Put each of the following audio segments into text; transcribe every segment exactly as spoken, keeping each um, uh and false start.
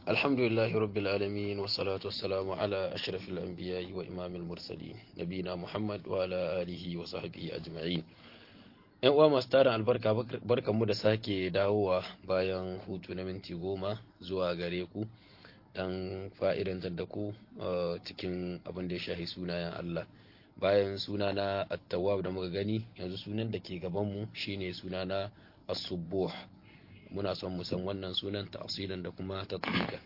الحمد لله رب العالمين والصلاة والسلام على أشرف الأنبياء وإمام المرسلين نبينا محمد وعلى آله وصحبه أجمعين. ‘Yan uwa masu tarin albarka, barkanmu da sake dawowa bayan hutu na minti goma zuwa gare ku dan fa'idantar da ku cikin abin da ya shahi sunayen Allah. Bayan sunana At-Tawwab da muka gani, yanzu sunan da ke gabanmu shine sunana As-Subbuh. muna son mu san wannan sunan tafsilan da kuma tatbiqa.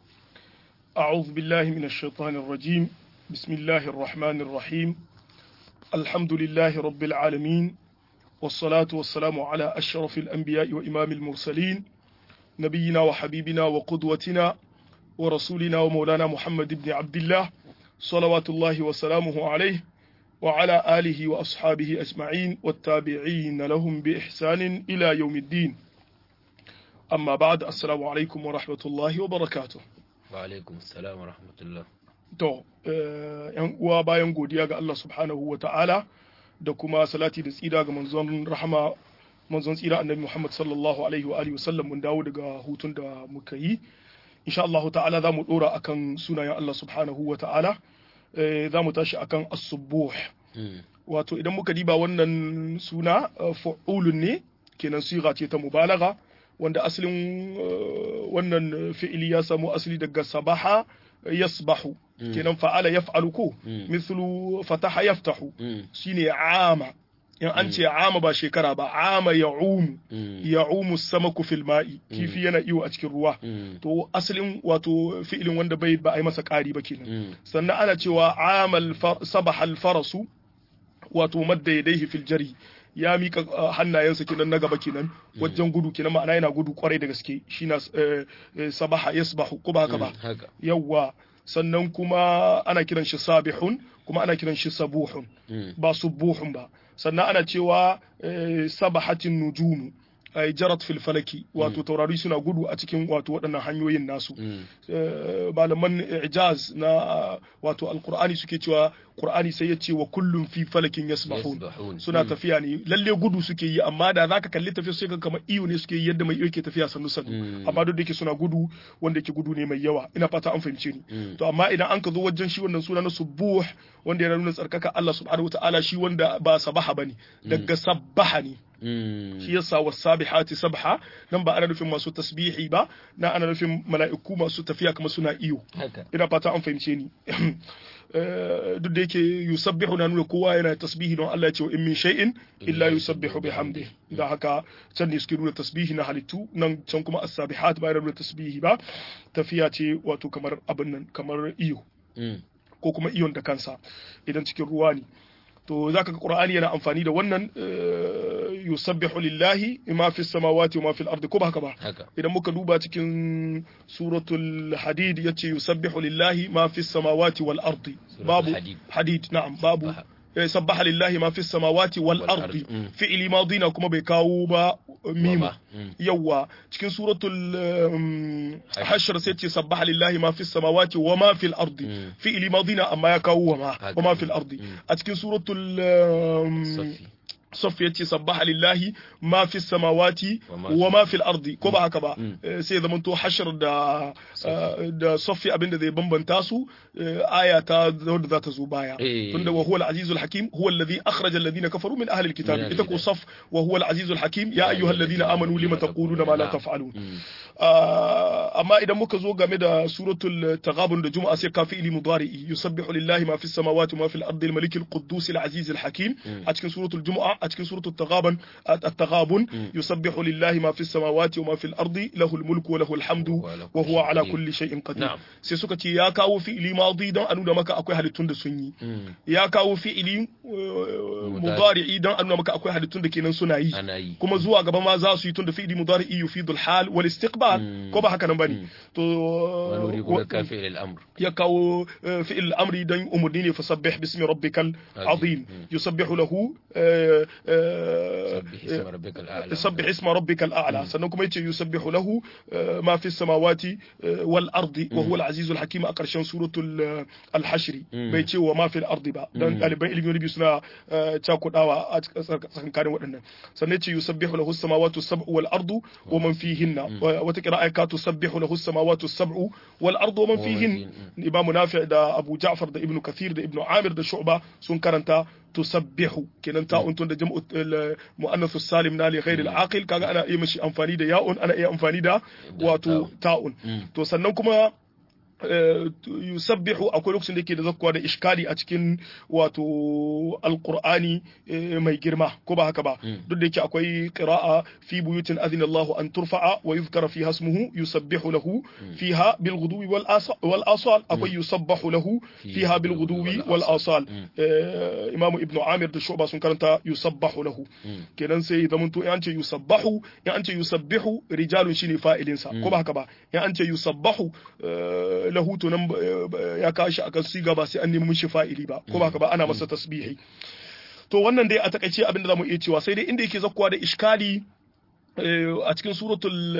أعوذ بالله من الشيطان الرجيم بسم الله الرحمن الرحيم الحمد لله رب العالمين والصلاة والسلام على أشرف الأنبياء وإمام المرسلين نبينا وحبيبنا وقدوتنا ورسولنا ومولانا محمد بن عبد الله صلوات الله وسلامه عليه وعلى آله وأصحابه أجمعين والتابعين لهم بإحسان إلى يوم الدين. amma ba'ad, assalamu alaikum wa rahmatullahi wa barakatuh. Wa alaikum assalam wa rahmatullah. To, yan uwa, bayan godiya ga Allah subhanahu wa ta'ala da kuma salati da tsira ga manzon rahama, manzon tsira annabi Muhammad sallallahu alaihi wa alihi wasallam, mun dawo daga hutun da muka yi. Insha Allah ta'ala za mu dora akan sunayen Allah subhanahu wa ta'ala. Za mu tashi akan as-subbuh. Wato idan muka diba wannan suna fa'ulun ne, kenan siga ce ta mubalagha, wanda asalin wannan fi'ili ya samu asali daga sabaha yasbahu, kenan fa'ala yaf'alu ko mithlu fataha yaftahu, shine ama. in an ce ama ba shekara ba, ama ya'umu ya'umu samaku fil ma'i, kifi yana iyo a cikin ruwa. To asalin wato fi'ilin wanda bai ba a yi masa ƙari ba kenan. Sannan ana cewa amal sabaha al farasu, wato madda yadayhi fil jari, ya mika hannayensa kenan na gaba kenan wajen gudu kenan, ma'ana yana gudu kwarai da gaske, shi na sabaha yasbahu, ko ba haka ba? Yawwa. Sannan kuma ana kiran shi sabihun, kuma ana kiran shi sabuhun, ba subuhun ba. Sannan ana cewa sabahatin nujumu, ay jarat fil falaki, wato taurari suna gudu a cikin wato waɗannan hanyoyin nasu. Malaman ijaz na wato alqur'ani suke cewa qur'ani sai ya ce wa kullum fi falakin yasbahun, suna tafiya ne lalle gudu suke yi, amma da zaka kalli tafiya sai ka kamar iyo ne suke yi, yadda mai iyo ke tafiya sannu sannu, amma duk da yake suna gudu wanda yake gudu ne mai yawa. Ina fata an fahimce ni. To amma idan an ka zo wajen shi wannan suna na subuh, wanda ya nuna tsarkaka Allah subhanahu wataala, shi wanda ba sabaha bane, daga sabbaha ne. shi yasa wasabihati sabha, nan ba ana nufin masu tasbihi ba, na ana nufin mala'iku masu tafiya kamar suna iyo. Ina fata an fahimce ni. duk da yake yusabbihu na nuna kowa yana tasbihi, don Allah ya ce wa in min shay'in illa yusabbihu bihamdi. da haka can ne suke nuna tasbihi na halittu, nan can kuma as-sabihat ba yana nuna tasbihi ba, tafiya ce wato kamar abin nan, kamar iyo ko kuma iyon da kansa idan cikin ruwa ne. To zaka ga Qur'ani yana amfani da wannan yusabbihu lillahi ma fi samawati wa ma fil ardi, ko ba haka ba? Idan muka duba cikin suratul hadid yace yusabbihu lillahi ma fi samawati wal ardi, babu hadid, na'am, babu sabbaha lillahi ma fi samawati wal ardi, fi'li madina kuma bai kawo ba mima. Yawa cikin suratul hashr sai ce sabbaha lillahi ma fi samawati wa ma fil ardi, fi'li madina amma ya kawo wa ma wa ma fil ardi. A cikin suratul صف yace sabbaha lillahi ma fi samawati wa ma fil ardi, ko ba haka ba? sai zaman to hashr da da saffi abinda zai bambanta su aya ta wanda za ta zo baya, tunda wa huwa al-azizul hakim huwa alladhi akhraja alladhina kafaru min ahli al-kitab, ita ko saf wa huwa al-azizul hakim ya ayyuhal ladhina amanu lima taquluna ma la taf'alun. amma idan muka zo game da suratul taghabun da juma'a sai ka fi'li mudari'i yusabbihu lillahi ma fi samawati wa ma fil ardi al-malik al-quddus al-aziz al-hakim. a cikin suratul juma'a a cikin suratul taghabun at-taghabun yusabbihu lillahi ma fi samawati wa ma fil ardi lahu al-mulku wa lahu al-hamdu wa huwa ala kulli shay'in qadir. sai suka ce ya kawo fi'li madi dan anu da maka akwai halittun da sun yi, ya kawo fi'li mudari'i dan anu maka akwai halittun da kenan suna yi, kuma zuwa gaba ma za su yi, tunda fi'li mudari'i yufidul hal wal istiqbal, ko ba haka nan bane. to ya kawo fi'il amri dan umurni ne, fasabbih bismi rabbikal azim, yusabbihu lahu sabbih isma rabbikal a'la. sannan kuma yace yusabbihu lahu ma fi samawati wal ardi wa huwa al azizul hakim a karshen suratul al-hashr, bai ce wa ma fi al-ardi ba, dan daliban ilmi rubi suna cakudawa a tsakanin waɗannan. sannan yace yusabbihu lahu as-samawati as-sab'u wal ardu wa man fihinna, wata qira'a ka tusabbihu tusabbihu lahu as-samawati as-sab'u wal ardu wa man fihin Imam Nafi' da Abu Ja'far da Ibn Kathir da Ibn Amir da Shu'ba sun karanta tusabbihu kenan ta'un tun da jam'u muannath salim na li ghairi al-aqil kaga ana iya mishi amfani da ya'un ana iya amfani da wato ta'un to sannan kuma yusabbihu akwai lokacin da yake da zakkuwa da iskali a cikin wato alqur'ani mai girma ko ba haka ba duk da yake akwai qira'a fi buyutin adina Allahu an turfa'a wa yuzkara fiha ismuhu yusabbihu lahu fiha bil ghuduwi wal wal asal akwai yusabbahu lahu fiha bil ghuduwi wal asal Imam Ibn Amir da Shu'ba sun karanta yusabbahu lahu kenan sai zaman to in an ce yusabbahu in an ce yusabbihu rijalun shine fa'ilinsa ko ba haka ba in an ce yusabbahu lahu to nan ya kashi akan siga ba sai an nemi mishi fa'ili ba ko baka ba ana masa tasbihi to wannan dai a takaice abin da zamu iya cewa sai dai inda yake zakkuwa da iskali a cikin suratul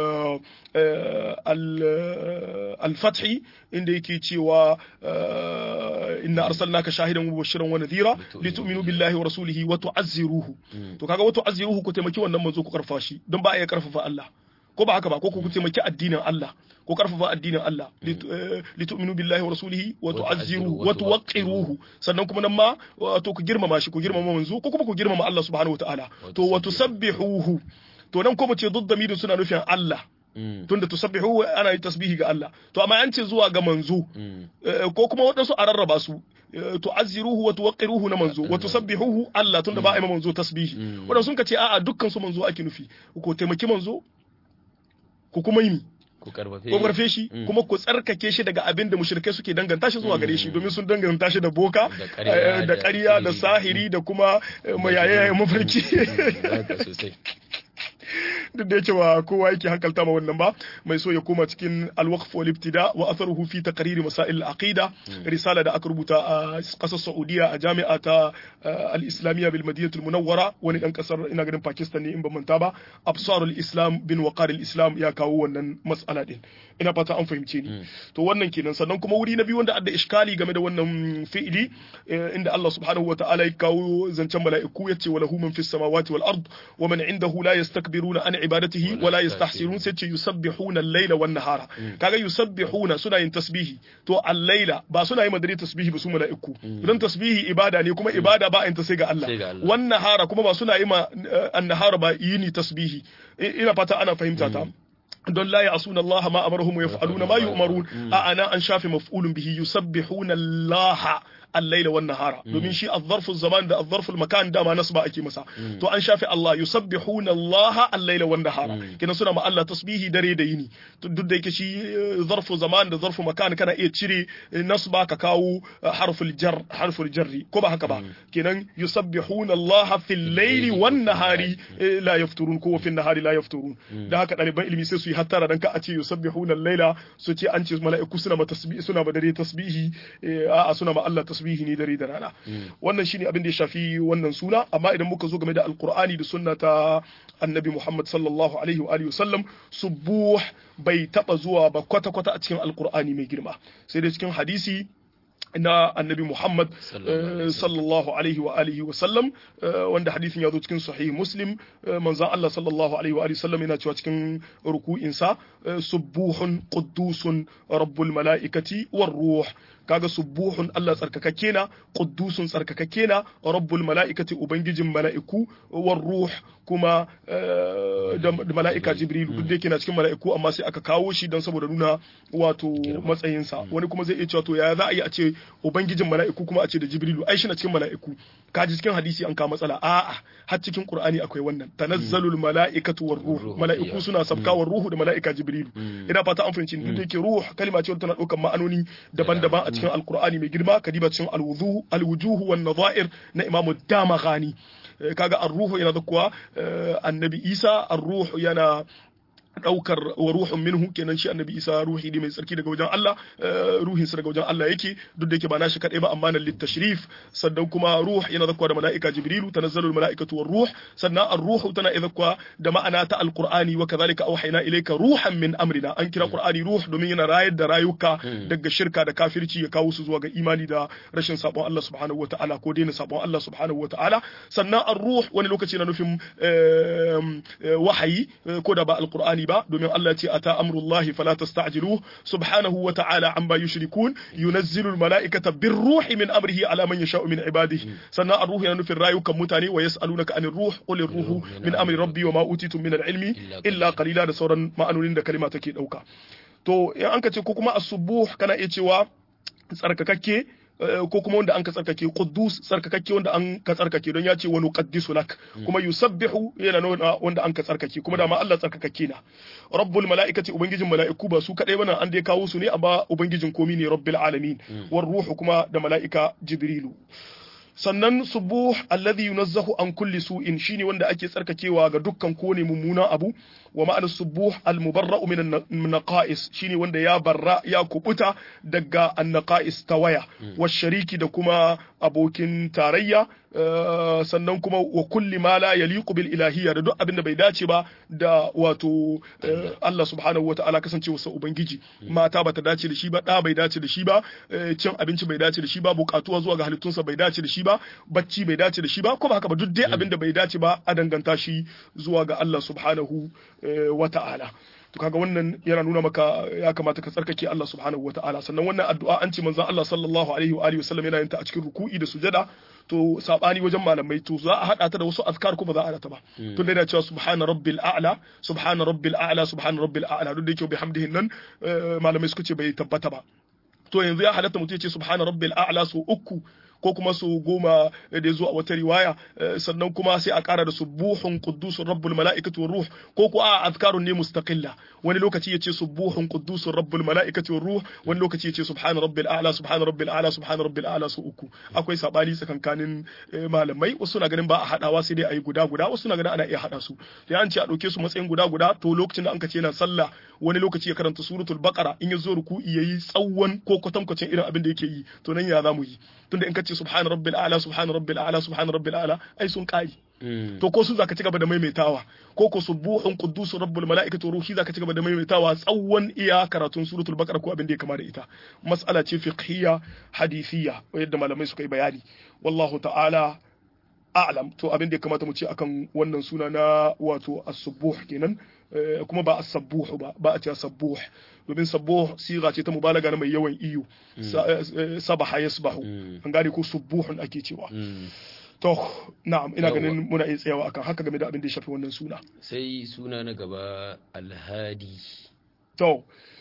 al-fath inda yake cewa inna arsalnaka shahidan wa mubashiran wa nadhira litu'minu billahi wa rasulihi wa tu'azziruhu to kaga wa tu'azziruhu ku taimaki wannan manzo ku karfafa shi don ba a iya karfafa Allah ko ba haka ba ko ku taimaki addinin Allah ko karfafa addinin Allah litu'minu billahi wa rasulihi wa tu'azziruhu wa tuwaqqiruhu sannan kuma nan ma to ku girmama shi ku girmama manzo ko kuma ku girmama Allah subhanahu wa ta'ala to wa tusabbihuhu to nan ko mu ce duddamirin suna nufin Allah tunda tusabbihu ana yi tasbihi ga Allah to amma an ce zuwa ga manzo ko kuma wadansu a rarraba su tu'azziruhu wa tuwaqqiruhu na manzo wa tusabbihuhu Allah tunda ba a yi manzo tasbihi wadansu sun ka ce a'a dukkan su manzo ake nufi ko taimaki manzo ku kuma yi ku karfafe shi kuma ku tsarkake shi daga abin da mushrikai suke danganta shi zuwa gare shi domin sun danganta shi da boka da ƙarya da sahiri da kuma mayaye mafarki duk da yake wa kowa yake hankalta ma wannan ba mai so ya koma cikin al-waqf wal ibtida wa atharuhu fi taqrir masail al-aqida risala da aka rubuta a kasar Saudiya a jami'a ta al-Islamiyya bil Madinah al-Munawwara wani dan kasar ina ganin Pakistan ne in ban manta ba absarul islam bin waqar al-islam ya kawo wannan mas'ala din ina fata an fahimce ni to wannan kenan sannan kuma wuri na biyu wanda adda iskali game da wannan fi'ili inda Allah subhanahu wa ta'ala ya kawo zancen mala'iku yace walahu man fis samawati wal ard wa man indahu la yastakbiruna an ibadatihi wala yastahsirun sai ce yusabbihuna al-laila wan nahara kaga yusabbihuna suna yin tasbihi to al-laila ba suna yin madari tasbihi ba su mala'iku dan tasbihi ibada ne kuma ibada ba ta sai ga Allah wan nahara kuma ba suna yi ma an-nahara ba yini tasbihi ina fata ana fahimta ta don la ya'suna Allah ma amaruhum wa yaf'aluna ma yu'marun a ana an shafi maf'ulun bihi yusabbihuna Allah الليل والنهار domin shi الظرف الزمان da الظرف المكان dama nasba ake masa to an shafi Allah yusabbihuna Allah al-layla wan nahara kina suna ma Allah tasbihi dare da yini duk da yake shi zarfu zaman da zarfu makan kana iya cire nasba ka kawo harful jar harful jarri ko ba haka ba kenan yusabbihuna Allah fil layli wan nahari la yafturun ko fil nahari la yafturun da haka daliban ilimi sai su yi hattara dan ka a ce yusabbihuna al-layla su ce an ce mala'iku suna ma tasbihi suna ma dare tasbihi a suna ma Allah tasbihi ne dare da rana wannan shine abin da ya shafi wannan suna amma idan muka zo game da alqur'ani da sunna ta annabi Muhammad sallallahu alaihi wa alihi wasallam subuh bai taba zuwa ba kwata kwata a cikin alqur'ani mai girma sai dai cikin hadisi na annabi Muhammad sallallahu alaihi wa alihi wa sallam wanda hadisin ya zo cikin sahih Muslim manzon Allah sallallahu alaihi wa alihi sallam yana cewa cikin ruku'in sa subuhun quddusun rabbul malaikati war ruh kaga subuhun Allah tsarkakakke na quddusun tsarkakakke na rabbul malaikati ubangijin mala'iku war ruh kuma da mala'ika jibril duk da yake na cikin mala'iku amma sai aka kawo shi don saboda nuna wato matsayinsa wani kuma zai iya cewa to ya za a yi a ce ubangijin mala'iku kuma a ce da jibrilu ai shi na cikin mala'iku kaji cikin hadisi an ka matsala a'a har cikin qur'ani akwai wannan tanazzalul mala'ikatu war ruh mala'iku suna sabkawar ruhu da mala'ika jibrilu ina fata an fahimci duk da yake ruh kalma ce tana daukar ma'anoni daban-daban a cikin alqur'ani mai girma kadiba cikin alwudu alwujuh wan nadha'ir na imamu damaghani kaga ar-ruhu yana zakuwa annabi Isa ar-ruhu yana daukar wa ruhun minhu kenan shi annabi Isa ruhi ne mai tsarki daga wajen Allah ruhin sa daga wajen Allah yake duk da yake ba nashi kadai ba amma nan litashrif sannan kuma ruh yana zakwa da malaika jibrilu tanazzalul malaikatu war ruh sannan ar-ruhu tana zakwa da ma'ana ta alqur'ani wa kadhalika awhayna ilayka ruhan min amrina an kira qur'ani ruh domin yana rayar da rayuka daga shirka da kafirci ya kawo su zuwa ga imani da rashin sabon Allah subhanahu wataala ko daina sabon Allah subhanahu wataala sannan ar-ruh wani lokaci na nufin wahayi ko da ba alqur'ani imani ba domin Allah ya ce ata amrullahi fala tasta'jiluhu subhanahu wa ta'ala amma yushrikun yunazzilu al-mala'ikata bir-ruhi min amrihi ala man yasha'u min ibadihi sannan ar-ruhu yana nufin rayukan mutane wa yas'alunaka anir ruh qul ar-ruhu min amri rabbi wa ma utitum min al-ilmi illa qalila da sauran ma'anonin da kalima take dauka to in an ka ce ko kuma as-subuh kana iya cewa tsarkakakke ko kuma wanda an ka tsarkake quddus tsarkakakke wanda an ka tsarkake don ya ce wani qaddisu lak kuma yusabbihu yana nuna wanda an ka tsarkake kuma dama Allah tsarkakakke na rabbul malaikati ubangijin mala'iku ba su kadai bane an dai kawo su ne amma ubangijin komi ne rabbil alamin war ruhu kuma da mala'ika jibrilu sannan subuh alladhi yunazzahu an kulli su'in shine wanda ake tsarkakewa ga dukkan kone mummuna abu wa ma'anar subuh al-mubarra'u min an-naqa'is shine wanda ya barra ya kubuta daga an-naqa'is tawaya wa shariki da kuma abokin tarayya sannan kuma wa kulli ma la yaliqu bil ilahiyya da duk abin da bai dace ba da wato Allah subhanahu wataala kasancewa sa ubangiji mata bata dace da shi ba da bai dace da shi ba cin abinci bai dace da shi ba bukatuwa zuwa ga halittunsa bai dace da shi ba bacci bai dace da shi ba kuma haka ba duk dai abin da bai dace ba a danganta shi zuwa ga Allah subhanahu wataala to kaga wannan yana nuna maka ya kamata ka tsarkake Allah subhanahu wataala sannan wannan addu'a an ce manzon Allah sallallahu alaihi wa alihi wasallam yana yin ta a cikin ruku'i da sujada to sabani wajen malamai to za a hada ta da wasu azkar ko ba za a hada ta ba to dai da cewa subhana rabbil a'la subhana rabbil a'la subhana rabbil a'la duk da yake bihamdihin nan malamai suka ce bai tabbata ba to yanzu ya halatta mutum ya ce subhana rabbil a'la su uku ko kuma su goma da zuwa wata riwaya sannan kuma sai a ƙara da subuhun quddusun rabbul mala'ikati war ruh ko ko a azkarun ne mustaqilla wani lokaci yace subuhun quddusun rabbul mala'ikati war ruh wani lokaci yace subhana rabbil a'la subhana rabbil a'la subhana rabbil a'la su uku akwai sabani tsakankanin malamai wasu na ganin ba a hadawa sai dai ayi guda guda wasu na ganin ana iya hada su sai an ce a dauke su matsayin guda guda to lokacin da an ka ce yana sallah wani lokaci ya karanta suratul baqara in ya zo ruku'i yayi tsawon ko kwatankwacin irin abin da yake yi to nan ya zamu yi tunda in ka ce subhana rabbil a'la subhana rabbil a'la subhana rabbil a'la ai sun kai to ko su zaka ci gaba da maimaitawa ko ko subuhun quddusun rabbul mala'ikati ruhi zaka ci gaba da maimaitawa tsawon iya karatun suratul baqara ko abin da ya kama da ita mas'ala ce fiqhiyya hadithiyya yadda malamai suka yi bayani wallahu ta'ala a'lam to abin da ya kamata mu ce akan wannan suna na wato as-subuh kenan kuma ba as-sabbuh ba ba a ce as-sabbuh domin sabbuh siga ce ta mubalaga na mai yawan iyo sabaha yasbahu an gane ko subuhun ake cewa to na'am ina ganin muna iya tsayawa akan haka game da abin da ya shafi wannan suna sai suna na gaba alhadi to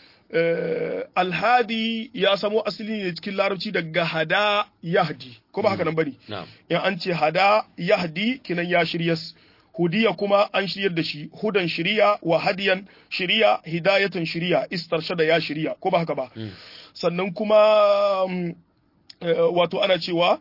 alhadi ya samo asali ne cikin larabci daga hada yahdi ko ba haka nan bane in an ce hada yahdi kinan ya shiryas hudiya kuma an shiryar da shi hudan shiriya wa hadiyan shiriya hidayatan shiriya istarshada ya shiriya ko ba haka ba sannan kuma wato ana cewa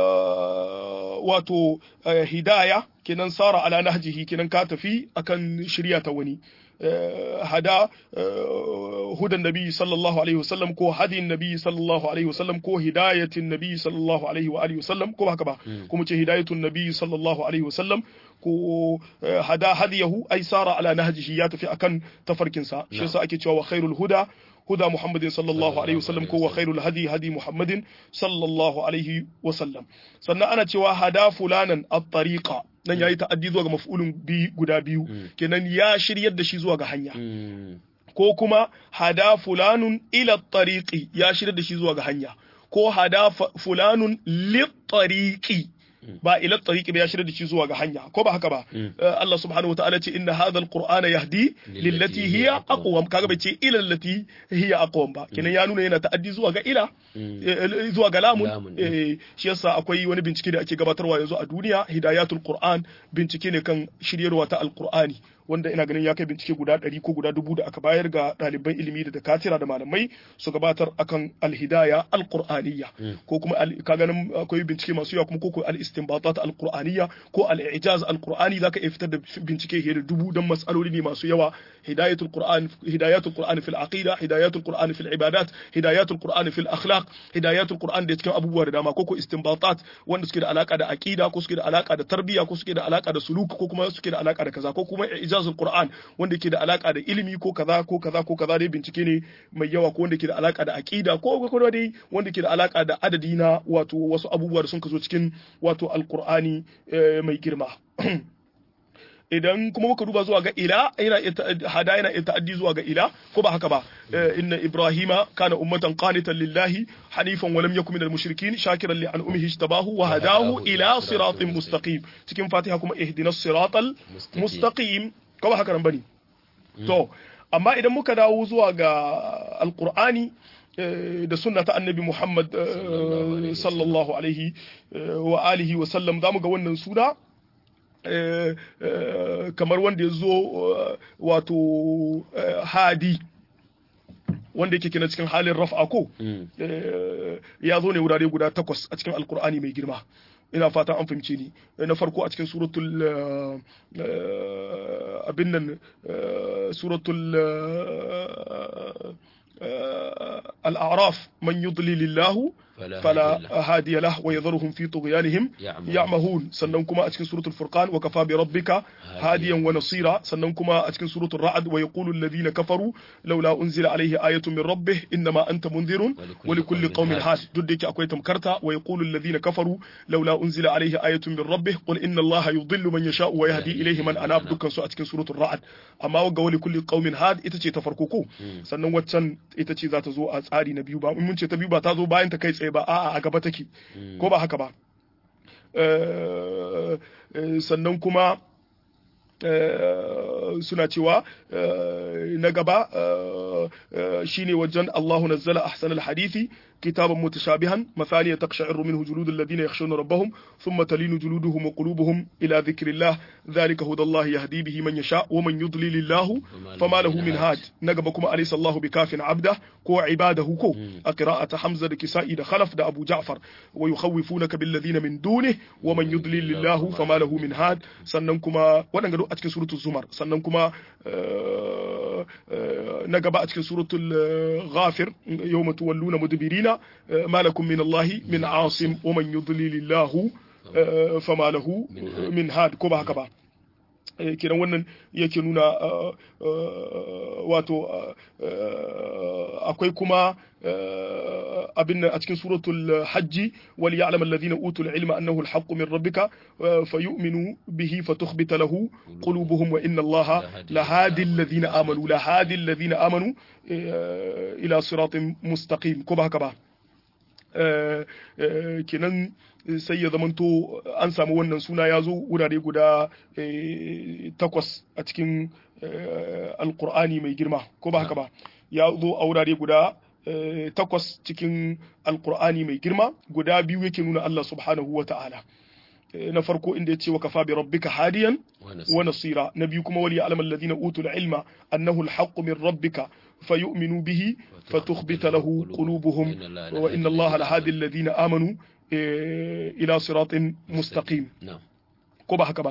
wato hidaya kenan sara ala nahjihi kenan ka tafi akan shiriya ta wani hada hudan nabi sallallahu alaihi wasallam ko hadin nabi sallallahu alaihi wasallam ko hidayatin nabi sallallahu alaihi wa alihi wasallam ko haka ba kuma ce hidayatun nabi sallallahu alaihi wasallam ko hada hadiyahu ay sara ala nahjihi ya tafi akan tafarkin sa shi yasa ake cewa wa khairul huda huda muhammadin sallallahu alaihi wasallam ko wa khairul hadi hadi muhammadin sallallahu alaihi wasallam sannan ana cewa hada fulanan at-tariqa nan yayi ta'addi zuwa ga maf'ulun bi guda biyu kenan ya shiryar da shi zuwa ga hanya ko kuma hada fulanun ila at-tariqi ya shiryar da shi zuwa ga hanya ko hada fulanun lit-tariqi ba ila tariqi ba ya shirya da shi zuwa ga hanya ko ba haka ba Allah subhanahu wataala ce inna hadha alqur'ana yahdi lillati hiya aqwam kaga bai ce ila allati hiya aqwam ba kenan ya nuna yana ta'addi zuwa ga ila zuwa ga lamun shi yasa akwai wani bincike da ake gabatarwa yanzu a duniya hidayatul qur'an bincike ne kan shiryarwa ta alqur'ani wanda ina ganin ya kai bincike guda ɗari ko guda dubu da aka bayar ga ɗaliban ilimi da dakatira da malamai su gabatar akan alhidaya alqur'aniyya ko kuma ka ganin akwai bincike masu yawa kuma ko al-istinbatat alqur'aniyya ko al-i'jaz alqur'ani zaka iya fitar da bincike da dubu dan mas'aloli ne masu yawa hidayatul qur'an hidayatul qur'an fil aqida hidayatul qur'an fil ibadat hidayatul qur'an fil akhlaq hidayatul qur'an da cikin abubuwa da dama ko ko istinbatat wanda suke da alaka da aqida ko suke da alaka da tarbiyya ko suke da alaka da suluk ko kuma suke da alaka da kaza ko kuma ijazul qur'an wanda ke da alaka da ilimi ko kaza ko kaza ko kaza dai bincike ne mai yawa ko wanda ke da alaka da aqida ko kuma dai wanda ke da alaka da adadi na wato wasu abubuwa da sun kazo cikin wato alqur'ani mai girma idan kuma muka duba zuwa ga ila yana hada yana ta'addi zuwa ga ila ko ba haka ba inna ibrahima kana ummatan qanitan lillahi hanifan wa lam yakun minal mushrikin shakiran li an'umihi ijtabahu wa hadahu ila siratin mustaqim cikin fatiha kuma ihdinas siratal mustaqim ko ba haka nan bane to amma idan muka dawo zuwa ga alqur'ani da sunna ta annabi Muhammad sallallahu alaihi wa alihi wa sallam zamu ga wannan suna kamar wanda ya zo wato hadi wanda yake kina cikin halin raf'a ko ya zo ne wurare guda takwas a cikin alkur'ani mai girma ina fata an fahimce ni na farko a cikin suratul abin nan suratul الأعراف من يضلل الله فلا هادي له ويذرهم في طغيانهم يعمهون سننكما أتكن سورة الفرقان وكفى بربك هاديا ونصيرا سننكما أتكن سورة الرعد ويقول الذين كفروا لولا أنزل عليه آية من ربه إنما أنت منذر ولكل قوم هاد جدك أكويت مكرتا ويقول الذين كفروا لولا أنزل عليه آية من ربه قل إن الله يضل من يشاء ويهدي إليه من أناب دكان سو أتكن سورة الرعد أما وقال لكل قوم هاد إتشي تفرقوكو سنن واتشن إتشي ذات زو أتعالي نبيو با من تبيو با تازو با انت كيس ba a'a a gaba take ko ba haka ba sannan kuma suna cewa na gaba shine wajen Allahu nazzala ahsanal hadithi كتابا متشابها مثانية تقشعر منه جلود الذين يخشون ربهم ثم تلين جلودهم وقلوبهم إلى ذكر الله ذلك هدى الله يهدي به من يشاء ومن يضلل الله فما له من هاد نقبكم أليس الله بكاف عبده كو عباده كو قراءة حمزة كسائي دا خلف دا أبو جعفر ويخوفونك بالذين من دونه ومن يضلل الله فما له من هاد سننكما ونقدو أتكن سورة الزمر سننكما نقب أتكن سورة الغافر يوم تولون مدبرين ما لكم من الله من عاصم ومن يضلل الله فما له من هاد كوبا كبا kenan wannan yake nuna wato akwai kuma abin a cikin suratul hajji wal ya'lam alladhina utul ilma annahu alhaqqu min rabbika fayu'minu bihi fatukhbita lahu qulubuhum wa inna allaha lahadi alladhina amanu lahadi alladhina amanu ila siratin mustaqim ko ba haka ba kenan sai ya zamanto an samu wannan suna ya zo wurare guda takwas a cikin alkur'ani mai girma ko ba haka ba ya zo a wurare guda takwas cikin alkur'ani mai girma guda biyu yake nuna Allah subhanahu wa ta'ala na farko inda ya ce wa kafa bi rabbika hadiyan wa nasira na biyu kuma wali ya'lamu alladhina utul ilma annahu alhaqqu min rabbika fayu'minu bihi fatukhbita lahu qulubuhum wa inna allaha lahadi alladhina amanu ila siratin mustaqim ko ba haka ba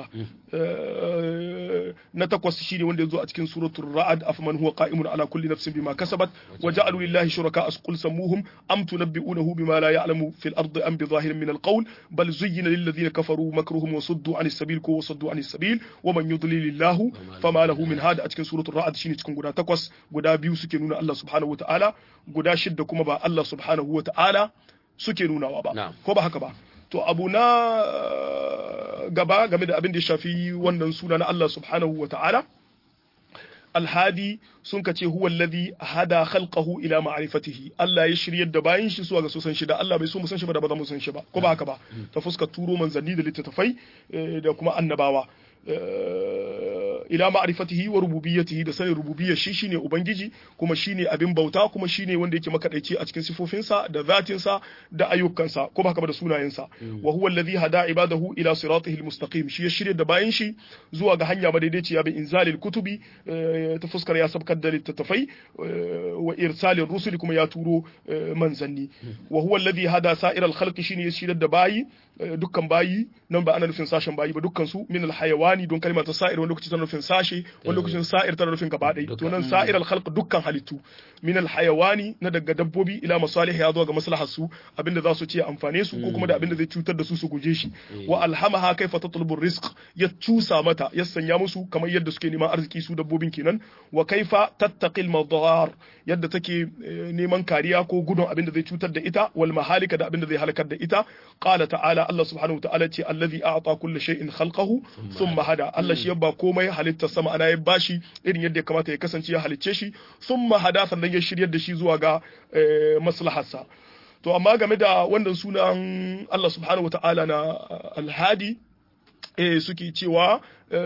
na takwas shine wanda yazo a cikin suratul ra'd afman huwa qa'imun ala kulli nafsin bima kasabat wa ja'alu lillahi shuraka qul sammuhum am tunabbi'unahu bima la ya'lamu fil ardi am bi zahirin min al qawl bal zuyyina lil ladhina kafaru makruhum wa suddu 'anis sabil ko suddu 'anis sabil wa man yudlilillahu fama lahu min hada a cikin suratul ra'd shine cikin guda takwas guda biyu suke nuna Allah subhanahu wa ta'ala guda shidda kuma ba Allah subhanahu wa ta'ala suke nunawa ba ko ba haka ba to abu na gaba game da abin da ya shafi wannan suna na Allah subhanahu wa ta'ala alhadi sun kace huwa alladhi hada khalqahu ila ma'rifatihi Allah ya shiryar da bayin shi zuwa ga so san shi da Allah bai so mu san shi ba da ba za mu san shi ba ko ba haka ba ta fuskar turo manzanni da littattafai da kuma annabawa ila ma'rifatihi wa rububiyyatihi da sanin rububiyyar shi shine ubangiji kuma shine abin bauta kuma shine wanda yake makadaici a cikin sifofinsa da zatinsa da ayyukansa ko ba haka ba da sunayensa wa huwa alladhi hada ibadahu ila siratihi almustaqim shi ya shirya da bayin shi zuwa ga hanya madaidaiciya bi inzalil kutubi ta fuskar ya sabkar da littattafai wa irsalir rusul kuma ya turo manzanni wa huwa alladhi hada sa'iral khalqi shine ya shirya da bayi dukkan bayi nan ba ana nufin sashen bayi ba dukkan su min alhayawani don kalmar ta sa'ir wani lokaci tana nufin sashe wani lokacin sa'ir tana nufin gaba ɗaya to nan sa'ir al-khalq dukkan halittu min al-hayawani na daga dabbobi ila masalih ya zo ga maslahar su abinda za su ce amfane su ko kuma da abinda zai cutar da su su guje shi wa alhamaha kaifa tatlubu rizq ya cusa mata ya sanya musu kamar yadda suke neman arziki su dabbobin kenan wa kaifa tattaqil madar yadda take neman kariya ko gudun abinda zai cutar da ita wal mahalika da abinda zai halakar da ita qala ta'ala Allah subhanahu wa ta'ala ce allazi a'ta kulli shay'in khalqahu thumma hada Allah shi yabba komai halitta sama ana ya bashi irin yadda ya kamata ya kasance ya halicce shi thumma hada sannan ya shiryar da shi zuwa ga maslaharsa to amma game da wannan sunan Allah subhanahu wa ta'ala na alhadi eh suke cewa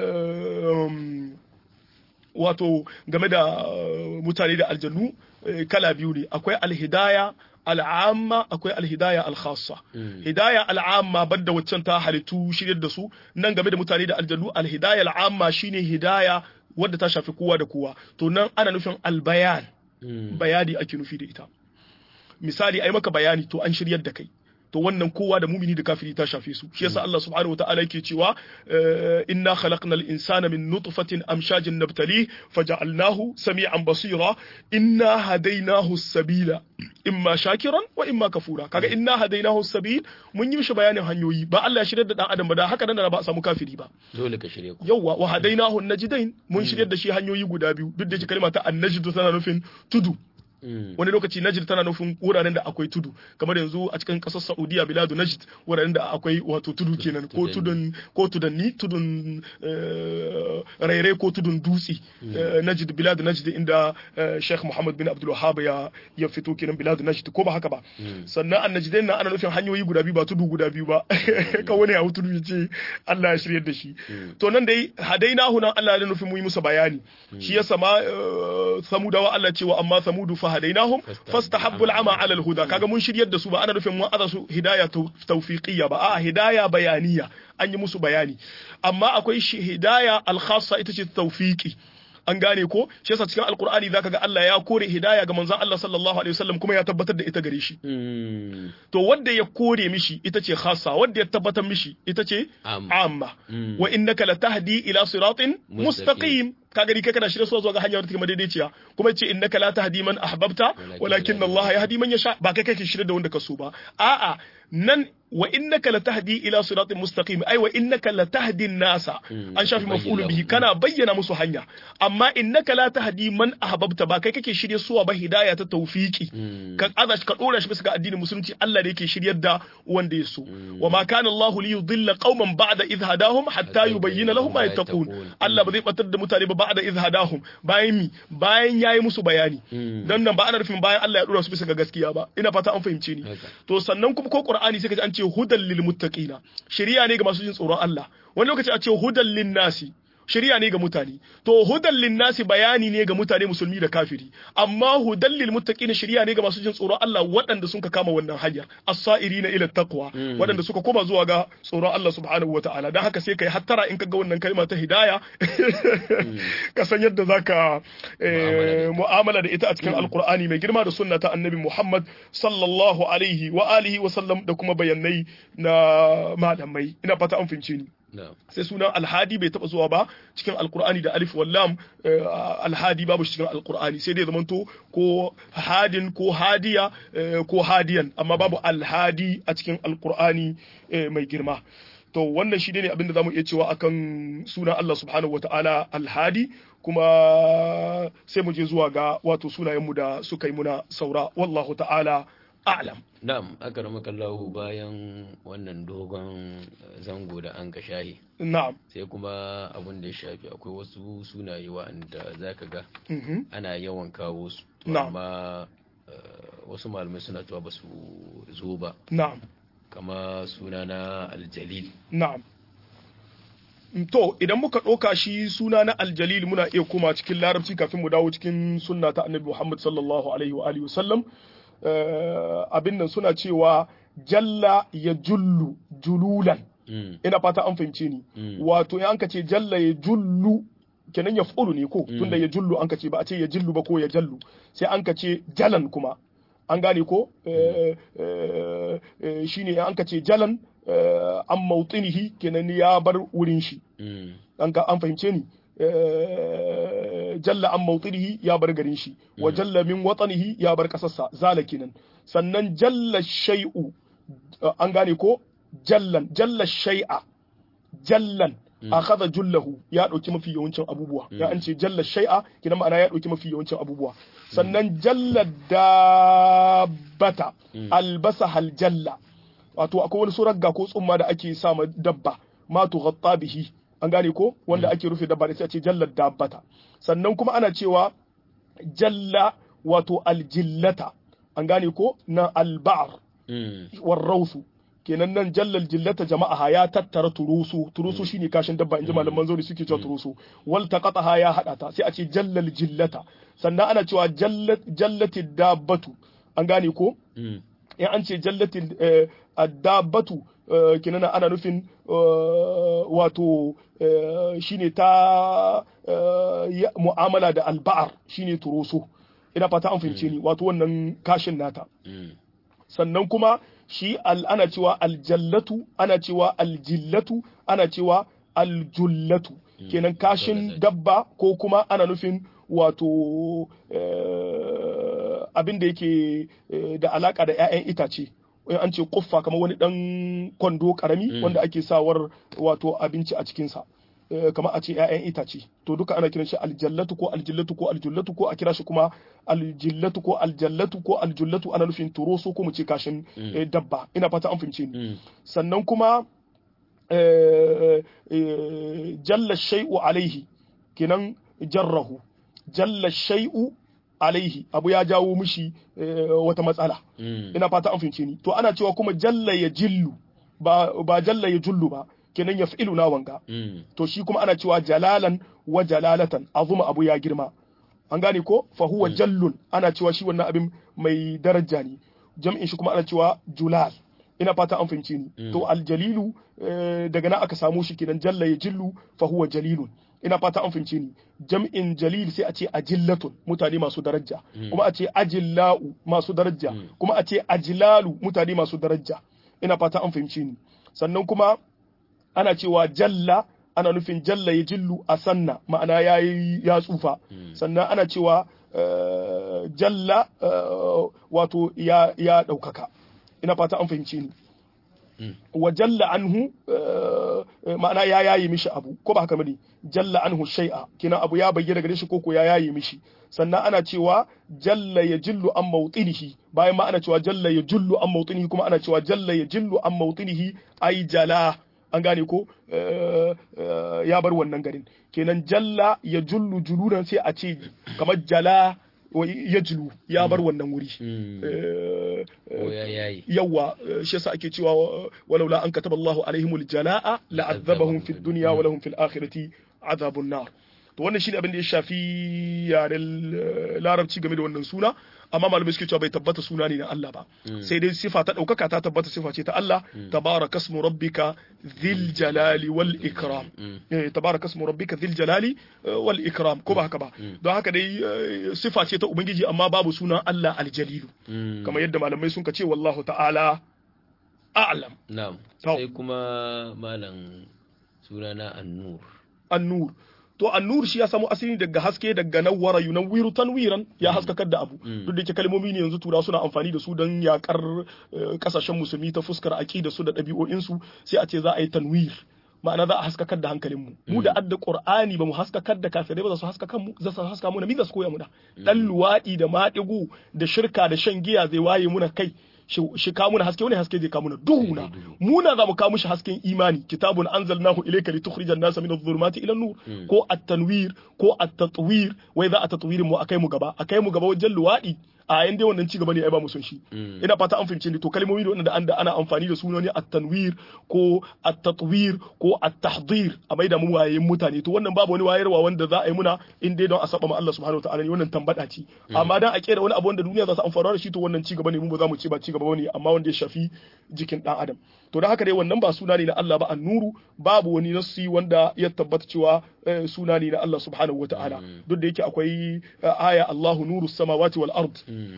wato game da mutane da aljannu kala biyu ne akwai alhidaya al'amma akwai alhidaya al-khassa hidaya al'amma banda waccan ta halittu shiryar da su nan game da mutane da aljannu alhidaya al'amma shine hidaya wadda ta shafi kowa da kowa to nan ana nufin albayan bayani ake nufi da ita misali ai maka bayani to an shiryar da kai to wannan kowa da mumini da kafiri ta shafe su shi yasa Allah subhanahu wataala yake cewa inna khalaqnal insana min nutfatin amshajin nabtali faja'alnahu sami'an basira inna hadaynahu as-sabila imma shakiran wa imma kafura kaga inna hadaynahu as-sabil mun yi mishi bayanin hanyoyi ba Allah ya shirye da dan adam ba da haka nan da ba a samu kafiri ba dole ka shirye ku yawa wa hadaynahu an-najdain mun shirye da shi hanyoyi guda biyu duk da shi kalma ta an-najd tana nufin tudu wani lokaci Najd tana nufin wuraren da akwai tudu kamar yanzu a cikin kasar Saudiya biladu Najd wuraren da akwai wato tudu kenan ko tudun ko tudanni tudun raire ko tudun dutsi Najd biladu Najd inda Sheikh Muhammad bin Abdul Wahhab ya ya fito kenan biladu Najd ko ba haka ba sannan annajdain na ana nufin hanyoyi guda biyu ba tudu guda biyu ba ka wani ya tudu yace Allah ya shiryar da shi to nan dai hadainahu nan Allah ya nufin mu yi musu bayani shi yasa ma samudawa Allah cewa amma samudu fa hadainahum fastahabbu al'ama 'ala al-huda kaga mun shiryar da su ba ana nufin mun aza su hidaya tawfiqiyya ba a hidaya bayaniya an yi musu bayani amma akwai hidaya al-khassa ita ce tawfiqi an gane ko shi yasa cikin alqur'ani zaka ga Allah ya kore hidaya ga manzon Allah sallallahu alaihi wasallam kuma ya tabbatar da ita gare shi to wanda ya kore mishi ita ce khassa wanda ya tabbatar mishi ita ce amma wa innaka latahdi ila siratin mustaqim kaga ni kai kana shirye zuwa ga hanyar da take madaidaiciya kuma yace innaka la tahdi man ahbabta walakin Allah yahdi man yasha ba kai kake shirye da wanda ka so ba a'a nan wa innaka latahdi ila siratin mustaqim ai wa innaka latahdi an-nasa an shafi maf'ulu bihi kana bayyana musu hanya amma innaka la tahdi man ahbabta ba kai kake shirye suwa ba hidaya ta tawfiki ka aza ka dora shi bisa ga addinin musulunci Allah da yake shiryar da wanda ya so wa ma kana Allah li yudilla qauman ba'da idh hadahum hatta yubayyana lahum ma yattaqun Allah ba zai batar da mutane ba ba'da idh hadahum bayan mi bayan yayi musu bayani dan nan ba ana nufin bayan Allah ya dora su bisa ga gaskiya ba ina fata an fahimce ni to sannan kuma ko Qur'ani sai ka ji an ce hudan lil muttaqina shari'a ne ga masu jin tsoron Allah wani lokaci a ce hudan lin nasi shari'a ne ga mutane to hudan lin nasi bayani ne ga mutane musulmi da kafiri amma hudan lil muttaqina shari'a ne ga masu jin tsoron Allah waɗanda suka kama wannan hanyar as-sa'irina ila taqwa waɗanda suka koma zuwa ga tsoron Allah subhanahu wataala dan haka sai kai hattara in kaga wannan kalma ta hidaya ka san yadda zaka mu'amala da ita a cikin alqur'ani mai girma da sunna ta annabi Muhammad sallallahu alaihi wa alihi wa sallam da kuma bayanai na malamai ina fata an fince ni sai sunan alhadi bai taba zuwa ba cikin alkur'ani da alif wallam alhadi babu cikin alkur'ani sai dai zamanto ko hadin ko hadiya ko hadiyan amma babu alhadi a cikin alkur'ani mai girma to wannan shi ne abinda zamu iya cewa akan sunan Allah subhanahu wataala alhadi kuma sai mu je zuwa ga wato sunayenmu da suka yi muna saura wallahu ta'ala a'lam. Na'am, akramakallahu bayan wannan dogon zango da an ka shahi. Na'am. Sai kuma abin da ya shafi akwai wasu sunaye wa'anda zaka ga ana yawan kawo su. Amma wasu malamai suna cewa ba su zo ba. Na'am. Kama suna na Aljalil. Na'am. To idan muka ɗauka shi suna na Aljalil muna iya koma cikin larabci kafin mu dawo cikin sunna ta Annabi Muhammad sallallahu alaihi wa alihi wasallam. Uh, abin nan suna cewa jalla ya jullu jululan mm. ina fata an fahimce ni mm. wato in anka ce jalla ya jullu kenan ya fulu ne ko mm. tunda ya jullu anka ce ba a ce ya jullu ba ko ya jallu sai anka ce jalan kuma an gane ko mm. uh, uh, uh, shine anka ce jalan uh, an mautinihi kenan ya bar wurin shi mm. an fahimce ni jalla an mawtinihi ya bar garin shi wa jalla min watanihi ya bar kasarsa zala kenan sannan jalla shay'u an gane ko jallan jalla shay'a jallan akhadha jullahu ya dauki mafi yawancin abubuwa ya an ce jalla shay'a kidan ma'ana ya dauki mafi yawancin abubuwa sannan jalla dabbata albasa hal jalla wato akwai wani suragga ko tsumma da ake sa ma dabba ma tughatta bihi an gane ko wanda ake rufe dabba da sai a ce jalla dabbata sannan kuma ana cewa jalla wato aljillata an gane ko na albar warrausu kenan nan jallal jillata jama'a ya tattara turusu turusu shine kashin dabba inji malaman zauri suke cewa turusu wal taqataha ya hada ta sai a ce jallal jillata sannan ana cewa jallat jallati dabbatu an gane ko in an ce jallati dabbatu kenan ana nufin wato shine ta mu'amala da alba'ar shine turusu ina fata an fahimce ni wato wannan kashin nata sannan kuma shi ana cewa aljallatu ana cewa aljillatu ana cewa aljullatu kenan kashin dabba ko kuma ana nufin wato abin da yake da alaka da 'ya'yan itace an ce kuffa kamar wani dan kwando karami wanda ake sawar wato abinci a cikinsa kamar a ce 'ya'yan itace to duka ana kiran shi aljallatu ko aljillatu ko aljullatu ko a kira shi kuma aljillatu ko aljallatu ko aljullatu ana nufin turoso ko mu ce kashin dabba ina fata an fahimce ni sannan kuma jalla shay'u alaihi kenan jarrahu jalla shay'u alaihi abu ya jawo mishi wata matsala ina fata an fahimce ni to ana cewa kuma jalla ya jillu ba ba jalla ya jullu ba kenan ya fi'ilu na wanga to shi kuma ana cewa jalalan wa jalalatan azuma abu ya girma an gane ko fa huwa jallun ana cewa shi wannan abin mai daraja ne jam'in shi kuma ana cewa julal ina fata an fahimce ni to aljalilu daga nan aka samu shi kenan jalla ya jillu fa huwa jalilun ina fata an fahimce ni jam'in jalil sai a ce ajillatun mutane masu daraja kuma a ce ajillau masu daraja kuma a ce ajlalu mutane masu daraja ina fata an fahimce ni sannan kuma ana cewa jalla ana nufin jalla ya jillu a sanna ma'ana ya ya tsufa sannan ana cewa jalla wato ya ya daukaka ina fata an fahimce ni wa jalla anhu ma'ana ya yayi mishi abu ko ba haka bane jalla anhu shay'a kina abu ya bayyana gare shi koko ya yayi mishi sannan ana cewa jalla ya jillu an mawtinihi bayan ma ana cewa jalla ya jullu an mawtinihi kuma ana cewa jalla ya jillu an mawtinihi ay jala an gane ko ya bar wannan garin kenan jalla ya jullu juluran sai a ce kamar jala ya julu ya bar wannan wuri yawa shi yasa ake cewa walaula an kataba Allahu alaihimul jalaa la'adzabahum fid dunya wa lahum fil akhirati azabun nar to wannan shine abin da ya shafi yaren larabci game da wannan suna amma malamai suke cewa bai tabbata suna ne na Allah ba sai dai sifa ta daukaka ta tabbata sifa ce ta Allah tabarakasmu rabbika dhil jalali wal ikram eh tabarakasmu rabbika dhil jalali wal ikram ko ba haka ba don haka dai sifa ce ta ubangiji amma babu sunan Allah aljalilu kamar yadda malamai sun ka ce wallahu ta'ala a'lam na'am sai kuma malam sunana an-nur an-nur to annur shi ya samu asiri daga haske daga nawwara yunawwiru tanwiran ya haskakar da abu duk da ke kalmomi ne yanzu tura suna amfani da su don yakar kasashen musulmi ta fuskar aqida su da ɗabi'o'in su sai a ce za a yi tanwir ma'ana za a haskakar da hankalin mu mu da adda qur'ani ba mu haskakar da kafirai ba za su haskaka mu za su haska mu na mi za su koya mu da dan luwadi da maɗigo da shirka da shan giya zai waye muna kai shi kawo muna haske wani haske zai kawo muna duhuna muna za mu kawo mishi hasken imani kitabun anzalnahu ilayka litukhrijan nasa min adh-dhulumati ila an-nur ko at-tanwir ko at-tatwir wai za a tatwirin mu akai mu gaba akai mu gaba wajen luwadi a yayin dai wannan ci gaba ne ai ba mu son shi ina fata an fahimce ni to kalmomi da wanda ana amfani da sunoni at-tanwir ko at-tatwir ko at-tahdhir a maida mu wayayen mutane to wannan babu wani wayarwa wanda za a yi muna in dai don a saba ma Allah subhanahu wa ta'ala ne wannan tambada ce amma dan a kera wani abu wanda duniya za su amfana da shi to wannan ci gaba ne mu ba za mu ce ba ci gaba bane amma wanda ya shafi jikin dan adam to da haka dai wannan ba suna ne na Allah ba an-nuru babu wani nassi wanda ya tabbata cewa suna ne na Allah subhanahu wa ta'ala duk da yake akwai aya Allahu nuru samawati wal ard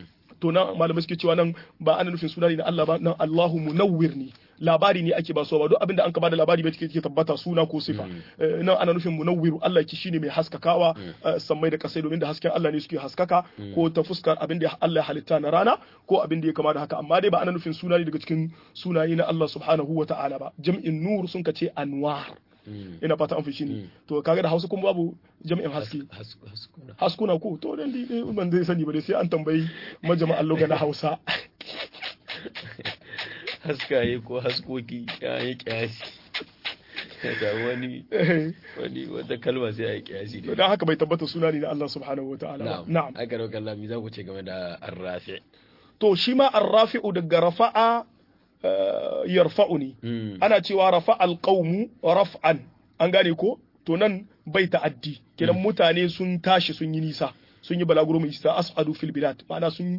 to nan malamai suke cewa nan ba ana nufin suna ne na Allah ba nan Allahu munawwir ne labari ne ake ba so ba duk abinda an ka bada labari ba take tabbata suna ko sifa nan ana nufin munawwiru Allah ki shine mai haskakawa sammai da kasai domin da hasken Allah ne suke haskaka ko ta fuskar abinda Allah ya halitta na rana ko abinda ya kama da haka amma dai ba ana nufin suna ne daga cikin sunaye na Allah subhanahu wa ta'ala ba jam'in nur sun ka ce anwar ina fata an fi ne to kaga da Hausa kuma babu jami'in haske haskuna ko to dan dai ban dai sani ba dai sai an tambayi majama'an lugha na Hausa haskaye ko haskoki ya yi kiyasi da wani wani wata kalma sai a yi kiyasi to dan haka bai tabbata suna ne na Allah subhanahu wa ta'ala na'am aka roƙa Allah mi za ku ce game da ar-rafi to shi ma ar-rafi'u daga rafa'a yarfa'uni ana cewa rafa alqaumu raf'an an gane ko to nan bai ta'addi kidan mutane sun tashi sun yi nisa sun yi balaguro mai nisa as'adu fil bilad ma'ana sun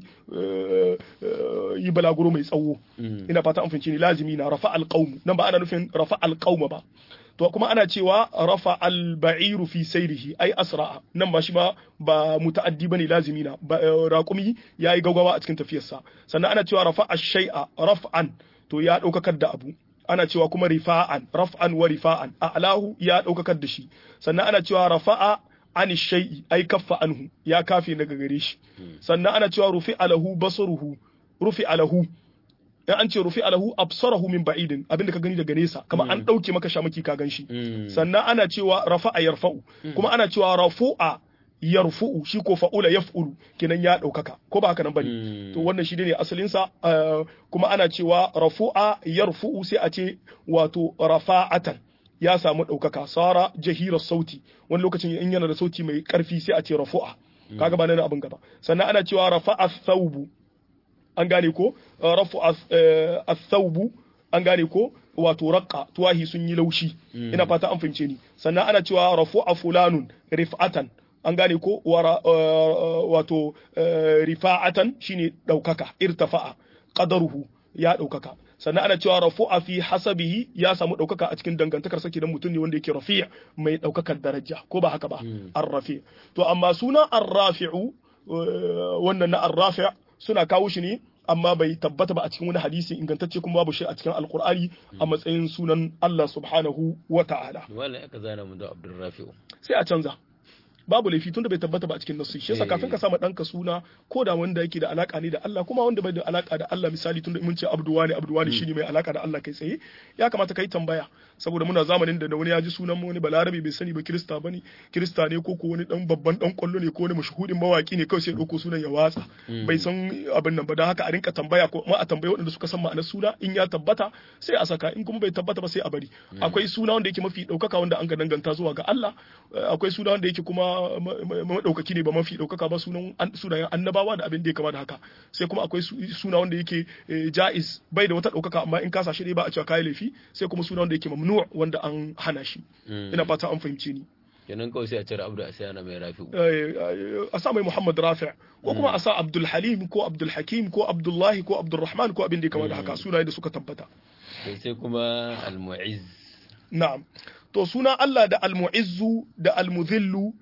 yi balaguro mai tsawo ina fata an fahimci ni lazimi na rafa alqaum nan ba ana nufin rafa alqaum ba to kuma ana cewa rafa al-ba'iru fi sayrihi ai asra'a nan ba shi ba ba muta'addi bane lazimi na raqumi yayi gaggawa a cikin tafiyarsa sannan ana cewa rafa ash-shay'a raf'an to ya daukakar da abu ana cewa kuma rifa'an raf'an wa rifa'an a'lahu ya daukakar da shi sannan ana cewa rafa'a ani shay'i ai kaffa anhu ya kafe daga gare shi sannan ana cewa rufi'a lahu basaruhu rufi'a lahu in an ce rufi alahu absarahu min ba'idin abinda ka gani daga nesa kamar an dauke maka shamaki ka ganshi sannan ana cewa rafa'a yarfa'u kuma ana cewa rafu'a yarfu'u shi ko fa'ula yaf'ulu kenan ya daukaka ko ba haka nan bane to wannan shi ne asalin sa kuma ana cewa rafu'a yarfu'u sai a ce wato rafa'atan ya samu daukaka sara jahira sauti wani lokacin in yana da sauti mai karfi sai a ce rafu'a kaga ba nan abin gaba sannan ana cewa rafa'a thawbu an gane ko rafu athaubu an gane ko wato raqqa tuwahi sun yi laushi ina fata an fahimce ni sannan ana cewa rafu'a fulanun rif'atan an gane ko wato rifa'atan shine daukaka irtafa'a qadaruhu ya daukaka sannan ana cewa rafu'a fi hasabihi ya samu daukaka a cikin dangantakar sa kidan mutum ne wanda yake rafi' mai daukakar daraja ko ba haka ba ar-rafi' to amma suna ar-rafi'u wannan na ar-rafi' suna kawo shi ne amma bai tabbata ba a cikin wani hadisi ingantacce kuma babu shi a cikin alkur'ani a matsayin sunan Allah subhanahu wa ta'ala. Wallahi aka zana mu da Abdul Rafi'u. Sai a canza. Babu laifi tunda bai tabbata ba a cikin nasu shi yasa kafin ka sama danka suna ko da wanda yake da alaka ne da Allah kuma wanda bai da alaka da Allah misali tunda mun ce Abduwani Abduwani shine mai alaka da Allah kai tsaye ya kamata kai tambaya saboda muna zamanin da wani ya ji sunan wani balarabe bai sani ba kirista bane kirista ne ko ko wani dan babban dan kwallo ne ko wani mashhudin mawaki ne kawai sai dauko sunan ya watsa bai san abin nan ba dan haka a rinka tambaya ko ma a tambaye waɗanda suka san ma'anar suna in ya tabbata sai a saka in kuma bai tabbata ba sai a bari akwai suna wanda yake mafi daukaka wanda an ga danganta zuwa ga Allah akwai suna wanda yake kuma madaukaki ne ba mafi daukaka ba sunan sunayen annabawa da abin da ya kama da haka sai kuma akwai suna wanda yake jaiz bai da wata daukaka amma in kasa shi ne ba a cewa kai laifi sai kuma suna wanda yake mamnu wanda an hana shi ina fata an fahimce ni kenan kawai sai a cire Abdul Asana mai Rafi'u a sa mai Muhammad Rafi' ko kuma a sa Abdul Halim ko Abdul Hakim ko Abdullahi ko Abdul Rahman ko abin da ya kama da haka sunaye da suka tabbata sai kuma Al-Mu'izz na'am to suna Allah da Al-Mu'izzu da Al-Mudhillu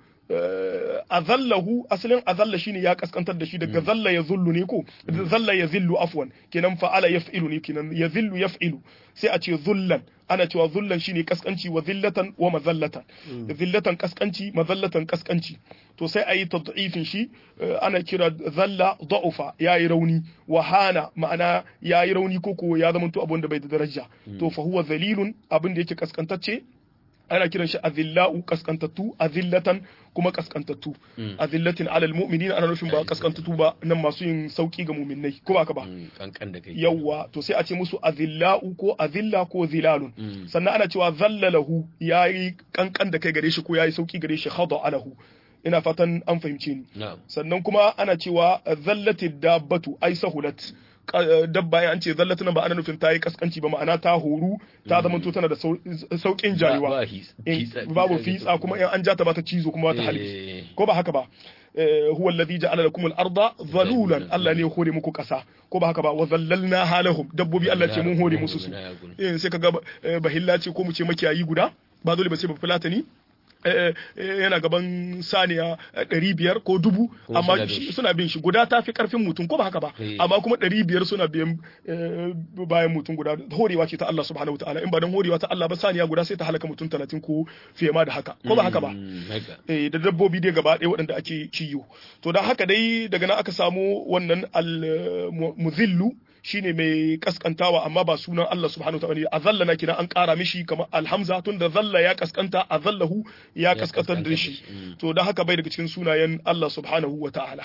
azallahu asalin azalla shine ya kaskantar da shi daga zalla ya zullu ne ko zalla ya zillu afwan kenan fa'ala yaf'ilu ne kenan ya zillu yaf'ilu sai a ce zullan ana cewa zullan shine kaskanci wa zillatan wa mazallatan zillatan kaskanci mazallatan kaskanci to sai ayi tad'ifin shi ana kira zalla da'ufa yayi rauni wa hana ma'ana yayi rauni ko ko ya zama to abun da bai da daraja to fa huwa zalilun abin da yake kaskantacce ana kiran shi azillau kaskantattu azillatan kuma kaskantattu azillatin alal mu'minin ana nufin ba kaskantattu ba nan masu yin sauki ga mu'minnai ko ba ka ba kankan da kai yawa to sai a ce musu azillau ko azilla ko zilalun sannan ana cewa zallalahu yayi kankan da kai gare shi ko yayi sauki gare shi khada alahu ina fatan an fahimce ni sannan kuma ana cewa zallatid dabbatu ay sahulat dabba an ce zallata nan ba ana nufin ta yi kaskanci ba ma'ana ta horu ta zama to tana da saukin jayuwa babu fitsa kuma in an ja ta ba ta cizo kuma ba ta halifi ko ba haka ba huwa alladhi ja'ala lakum al-arda dhalulan Allah ne ya hore muku kasa ko ba haka ba wa zallalna halahum dabbobi Allah ce mun hore musu su eh sai kaga bahilla ce ko mu ce makiyayi guda ba dole ba sai ba fulatani yana gaban saniya ɗari biyar ko dubu amma suna bin shi guda ta fi karfin mutum ko ba haka ba amma kuma ɗari biyar suna biyan bayan mutum guda horewa ce ta Allah subhanahu wataala in ba dan horewa ta Allah ba saniya guda sai ta halaka mutum talatin ko fiye ma da haka ko ba haka ba da dabbobi dai gaba ɗaya waɗanda ake ciyo to dan haka dai daga nan aka samu wannan al-muzillu shine mai kaskantawa amma ba sunan Allah subhanahu wa ta'ala azalla na kina an kara mishi kamar alhamza tunda zalla ya kaskanta azallahu ya kaskantar da shi to dan haka bai daga cikin sunayen Allah subhanahu wa ta'ala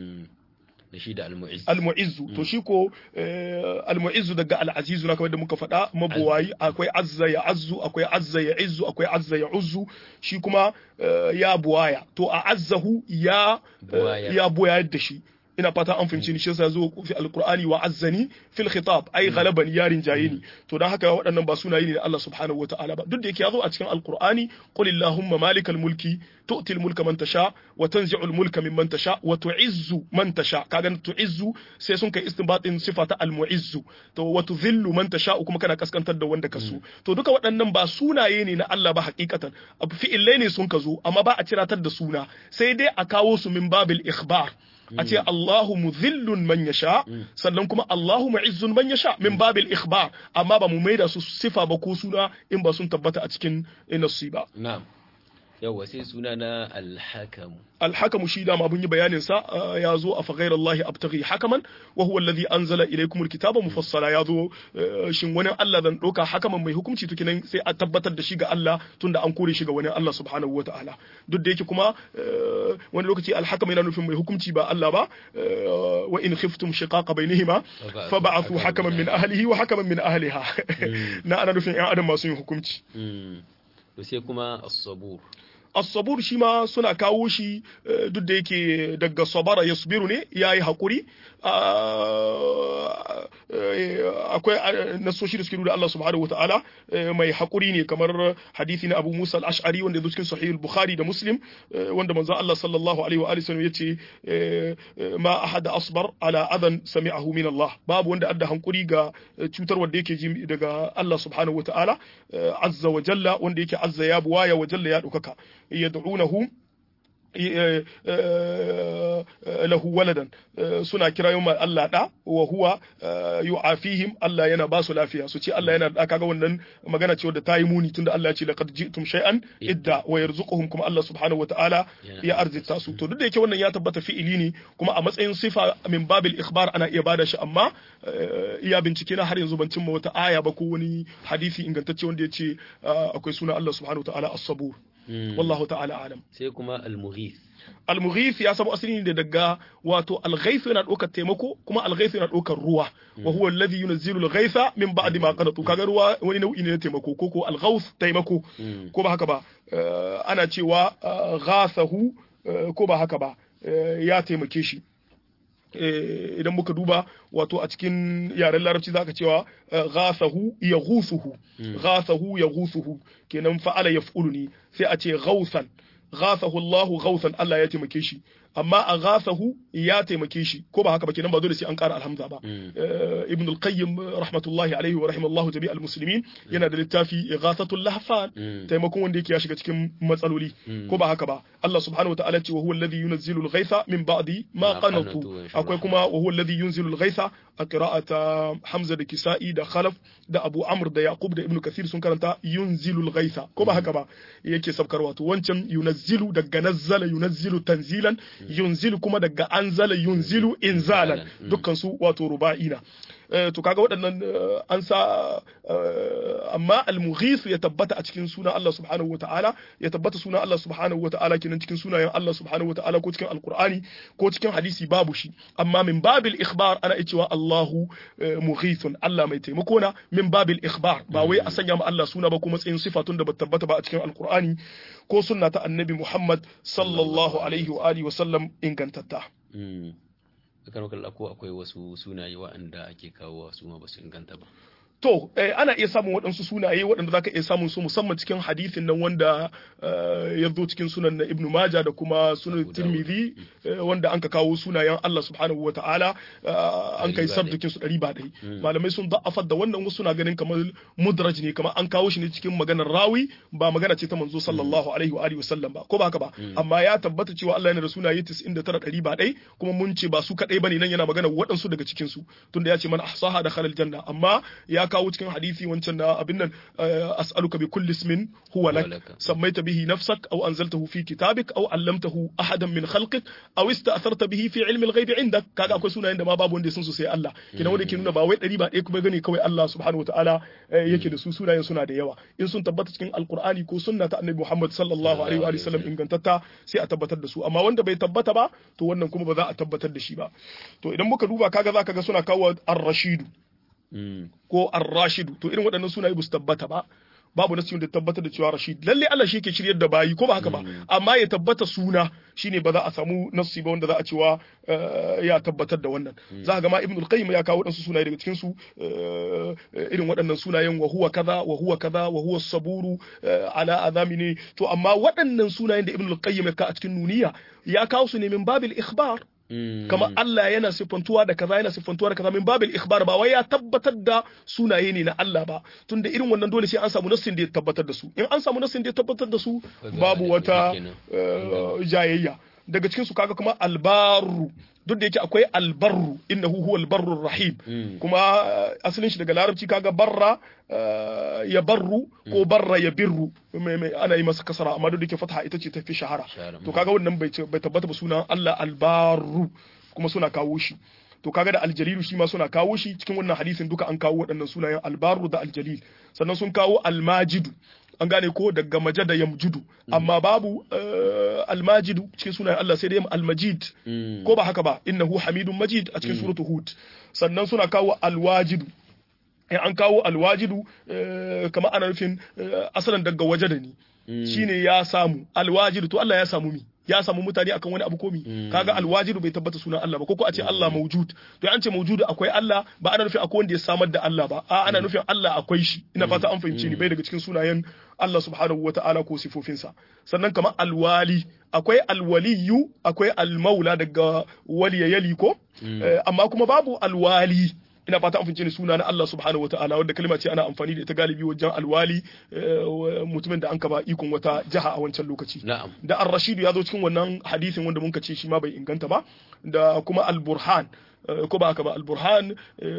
da shi da al-mu'izz al-mu'izz to shi ko al-mu'izz daga al-aziz na kamar da muka faɗa mabuwayi akwai azza ya azzu akwai azza ya izzu akwai azza ya uzzu shi kuma ya buwaya to a azzahu ya ya buwaya da shi ina fata an fahimci ni shi yasa zo fi alqur'ani wa azzani fil khitab ai ghalaban yarin jayini to dan haka waɗannan ba sunaye ne da Allah subhanahu wataala ba duk da yake yazo a cikin alqur'ani qul illahumma malikal mulki tu'til mulka man tasha wa tanzi'ul mulka mimman tasha wa tu'izzu man tasha kaga tu'izzu sai sun kai istinbatin sifata almu'izzu to wa tudhillu man tasha kuma kana kaskantar da wanda kaso to duka waɗannan ba sunaye ne na Allah ba hakikatan abu fi'ilai ne sun kazo amma ba a ciratar da suna sai dai a kawo su min babil ikhbar a ce Allahu muzillun man yasha sannan kuma Allahu mu'izzun man yasha min babil ikhbar amma ba mu maida su sifa ba ko suna in ba sun tabbata a cikin nasi ba na'am yawa sai suna na al-hakam al-hakam shi da ma mun yi bayanin sa ya zo a faghayra Allah abtaghi hakaman wa huwa alladhi anzala ilaykum al-kitaba mufassala ya zo shin wani Allah zan doka hakaman mai hukunci to kinan sai a tabbatar da shi ga Allah tunda an kore shi ga wani Allah subhanahu wataala duk da yake kuma wani lokaci al-hakam yana nufin mai hukunci ba Allah ba wa in khiftum shiqaqa bainihima fab'athu hakaman min ahlihi wa hakaman min ahliha na ana nufin ƴan adam masu yin hukunci to sai kuma as-sabur as-sabur shi ma suna kawo shi duk da yake daga sabara yasbiru ne yayi hakuri akwai nasoshi da suke nuna Allah subhanahu wataala mai hakuri ne kamar hadisi na Abu Musa al-Ash'ari wanda yake cikin Sahih al-Bukhari da Muslim wanda manzo Allah sallallahu alaihi wa alihi wasallam yace ma ahad asbar ala adan sami'ahu min Allah babu wanda adda hankuri ga cutar wanda yake ji daga Allah subhanahu wataala azza wa jalla wanda yake azza ya buwaya wa jalla ya dukaka yad'unahu lahu waladan suna kira yau Allah da wa huwa yu'afihim Allah yana ba su lafiya su ce Allah yana da kaga wannan magana ce wadda ta yi muni tunda Allah ya ce laqad ji'tum shay'an idda wa yarzuquhum kuma Allah subhanahu wataala ya arzita su to duk da yake wannan ya tabbata fi'ili ne kuma a matsayin sifa min babil ikhbar ana iya bada shi amma iya bincike na har yanzu ban cimma wata aya ba ko wani hadisi ingantacce wanda ya ce akwai suna Allah subhanahu wataala as-sabur wallahu ta'ala alam sai kuma al-mughith al-mughith ya samu asali ne daga wato al-ghayth yana daukar taimako kuma al-ghayth yana daukar ruwa wa huwa alladhi yunzilu al-ghaytha min ba'di ma qanatu kaga ruwa wani nau'i ne na taimako ko ko al-ghawth taimako ko ba haka ba ana cewa ghathahu ko ba haka ba ya taimake shi idan muka duba wato a cikin yaren larabci zaka cewa ghasahu yaghusuhu ghasahu yaghusuhu kenan fa'ala yaf'uluni sai a ce ghausan ghasahu Allahu ghausan Allah ya taimake shi amma a ghasahu ya taimake shi ko ba haka ba kenan ba dole sai an ƙara alhamza ba ibn al-qayyim rahmatullahi alaihi wa rahimallahu jami'al muslimin yana da littafi ighathatul lahfan taimakon wanda yake ya shiga cikin matsaloli ko ba haka ba Allah subhanahu wataala ce wa huwa alladhi yunzilu al-ghaytha min ba'di ma qanatu akwai kuma wa huwa alladhi yunzilu al-ghaytha a qira'ata Hamza da Kisa'i da Khalaf da Abu Amr da Yaqub da Ibn Kathir sun karanta yunzilu al-ghaytha ko ba haka ba yake sabkarwa to wancan yunzilu daga nazzala yunzilu tanzilan yunzilu kuma daga anzala yunzilu inzalan dukkan su wato ruba'ina to kaga waɗannan an sa amma al-mughith ya tabbata a cikin sunan Allah subhanahu wataala ya tabbata sunan Allah subhanahu wataala kenan cikin sunayen Allah subhanahu wataala ko cikin alqur'ani ko cikin hadisi babu shi amma min babil ikhbar ana cewa Allahu mughithun Allah mai taimako na min babil ikhbar ba wai a sanya ma Allah suna ba kuma matsayin sifatun da ba tabbata ba a cikin alqur'ani ko sunna ta annabi Muhammad sallallahu alaihi wa alihi wa sallam ingantatta akan wakil ko akwai wasu sunaye waɗanda ake kawo su ma ba su inganta ba To, eh, ana iya samun waɗansu sunaye waɗanda zaka iya samun su musamman cikin hadisin nan wanda ya zo cikin sunan na Ibn Majah da kuma sunan Tirmidhi wanda an ka kawo sunayen Allah subhanahu wa ta'ala an kai sabdukin su ɗari ba ɗai. Malamai sun da'afar da wannan wasu na ganin kamar mudraj ne kamar an kawo shi ne cikin maganar rawi ba magana ce ta manzo sallallahu alaihi wa alihi wasallam ba ko ba haka ba amma ya tabbata cewa Allah yana da sunaye tis'in da tara ɗari ba ɗai kuma mun ce ba su kaɗai bane nan yana magana waɗansu daga cikin su tunda ya ce man ahsaha dakhala aljanna amma ya kawo cikin hadisi wancan na abin nan as'aluka bi kulli ismin huwa lak sammaita bihi nafsak aw anzaltahu fi kitabik aw allamtahu ahadan min khalqik aw ista'tharta bihi fi ilmi al-ghaib indak kaga akwai sunayen da ma babu wanda ya san su sai Allah kina wanda ke nuna ba wai ɗari ba ɗaya kuma gani kawai Allah subhanahu wataala yake da su sunayen suna da yawa in sun tabbata cikin alqur'ani ko sunna ta annabi Muhammad sallallahu alaihi wa sallam ingantatta sai a tabbatar da su amma wanda bai tabbata ba to wannan kuma ba za a tabbatar da shi ba to idan muka duba kaga zaka ga suna kawo ar-rashidu ko ar-rashidu to irin waɗannan sunaye ba su tabbata ba babu nasu da tabbatar da cewa rashid lalle Allah shi yake shiryar da bayi ko ba haka ba amma ya tabbata suna shine ba za a samu nasu ba wanda za a cewa ya tabbatar da wannan za ka ga ma ibnul qayyim ya kawo waɗansu sunaye daga cikin su irin waɗannan sunayen wa huwa kaza wa huwa kaza wa huwa saburu ala azamini to amma waɗannan sunayen da ibnul qayyim ya kawo a cikin nuniya ya kawo su ne min babil ikhbar kama Allah yana siffantuwa da kaza yana siffantuwa da kaza min babil ikhbar ba wai ya tabbatar da sunaye ne na Allah ba tunda irin wannan dole sai an samu nassin da ya tabbatar da su in an samu nassin da ya tabbatar da su babu wata jayayya daga cikin su kaga kuma albaru duk da yake akwai albarru innahu huwal barrur rahim kuma asalin shi daga larabci kaga barra ya barru ko barra ya birru ana yi masa kasara amma duk da yake fatha ita ce tafi shahara to kaga wannan bai bai tabbata ba sunan Allah albarru kuma suna kawo shi to kaga da aljalilu shi ma suna kawo shi cikin wannan hadisin duka an kawo waɗannan sunayen albarru da aljalil sannan sun kawo almajidu an gane ko daga majada yamjudu amma babu almajidu cikin sunayen Allah sai dai almajid ko ba haka ba innahu hamidun majid a cikin suratul hud sannan suna kawo alwajidu an kawo alwajidu kamar ana nufin asalan daga wajada ne shine ya samu alwajidu to Allah ya samu mi ya samu mutane akan wani abu komi kaga alwajidu bai tabbata sunan Allah ba ko ko a ce Allah mawjud to an ce mawjudu akwai Allah ba ana nufin akwai wanda ya samar da Allah ba a ana nufin Allah akwai shi ina fata an fahimce ni bai daga cikin sunayen Allah subhanahu wata'ala ko sifofinsa sannan kamar alwali akwai alwaliyu akwai almaula daga waliya yali ko amma kuma babu alwali ina fata an fince ni suna na Allah subhanahu wataala wanda kalma ce ana amfani da ita galibi wajen alwali mutumin da an kaba ikon wata jaha a wancan lokaci da ar-rashid ya zo cikin wannan hadisin wanda mun ce shi ma bai inganta ba da kuma al-burhan ko ba haka ba al-burhan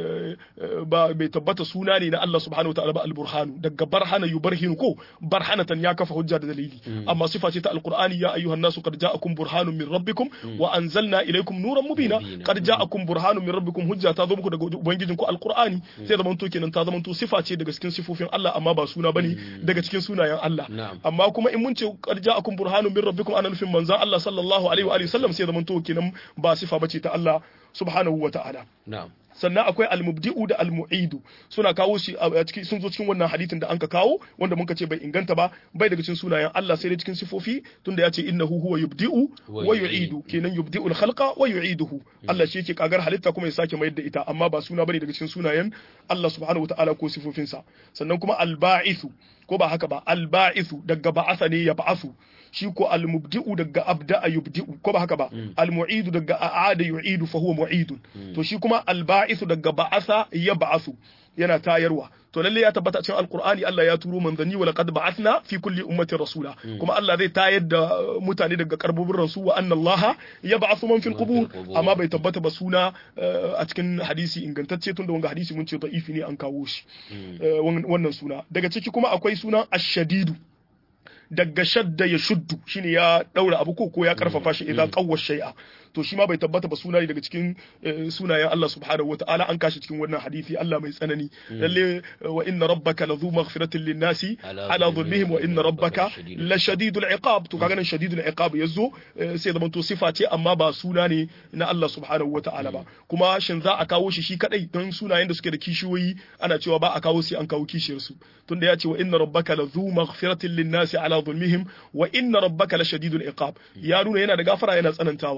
ba bai tabbata suna ne na Allah subhanahu wataala ba al-burhan daga barhana yubarhinu ko barhanatan ya kafa hujja da dalili amma sifa ce ta al-qur'ani ya ayyuhan nasu qad ja'akum burhanun min rabbikum wa anzalna ilaykum nuran mubina qad ja'akum burhanun min rabbikum hujja ta zo muku daga ubangijin ku al-qur'ani sai zaman to kenan ta zaman to sifa ce daga cikin sifofin Allah amma ba suna bane daga cikin sunayen Allah amma kuma in mun ce qad ja'akum burhanun min rabbikum ana nufin manzon Allah sallallahu alaihi wa alihi wasallam sai zaman to kenan ba sifa bace ta Allah subhanahu wa ta'ala. Sannan akwai al-mubdi'u da al-mu'idu suna kawo shi a cikin sun zo cikin wannan hadithin da anka kawo wanda muka ce bai inganta ba bai daga cikin sunayen Allah sai dai cikin sifofi tunda ya ce innahu huwa yubdi'u wa yu'idu kenan yubdi'u al-khalqa wa yu'iduhu Allah shi yake kagar halitta kuma ya sake mayar da ita amma ba suna bane daga cikin sunayen Allah subhanahu wa ta'ala ko sifofinsa sannan kuma al-ba'ithu ko ba haka ba al-ba'ithu daga ba'atha ne ya ba'athu shi ko al-mubdi'u daga abda'a yubdi'u ko ba haka ba al-mu'idu daga a'ada yu'idu fa huwa mu'idun to shi kuma al-ba'ithu daga ba'atha ya ba'athu yana tayarwa to lalle ya tabbata cikin alqur'ani Allah ya turo manzanni wa laqad ba'athna fi kulli ummatin rasula kuma Allah zai tayar da mutane daga karbubin rasu wa anna Allah yab'athu man fil qubur amma bai tabbata ba suna a cikin hadisi ingantacce tunda wanga hadisi mun ce da'ifi ne an kawo shi wannan suna daga ciki kuma akwai sunan ash-shadidu daga shadda ya shuddu shine ya daura abu ko ko ya karfafa shi idan qawwa shay'a to shi ma bai tabbata ba suna daga cikin sunayen Allah subhanahu wataala an kashi cikin wannan hadisi Allah mai tsanani lalle wa inna rabbaka ladhu maghfiratin lin-nasi ala dhulmihim wa inna rabbaka la shadidul iqab to kaga nan shadidul iqab yazo sai zaman to sifa ce amma ba suna ne na Allah subhanahu wataala ba kuma shin za a kawo shi shi kadai don sunayen da suke da kishiyoyi ana cewa ba a kawo sai an kawo kishiyar su tunda ya ce wa inna rabbaka ladhu maghfiratin lin-nasi ala dhulmihim wa inna rabbaka la shadidul iqab ya nuna yana da gafara yana tsanantawa mai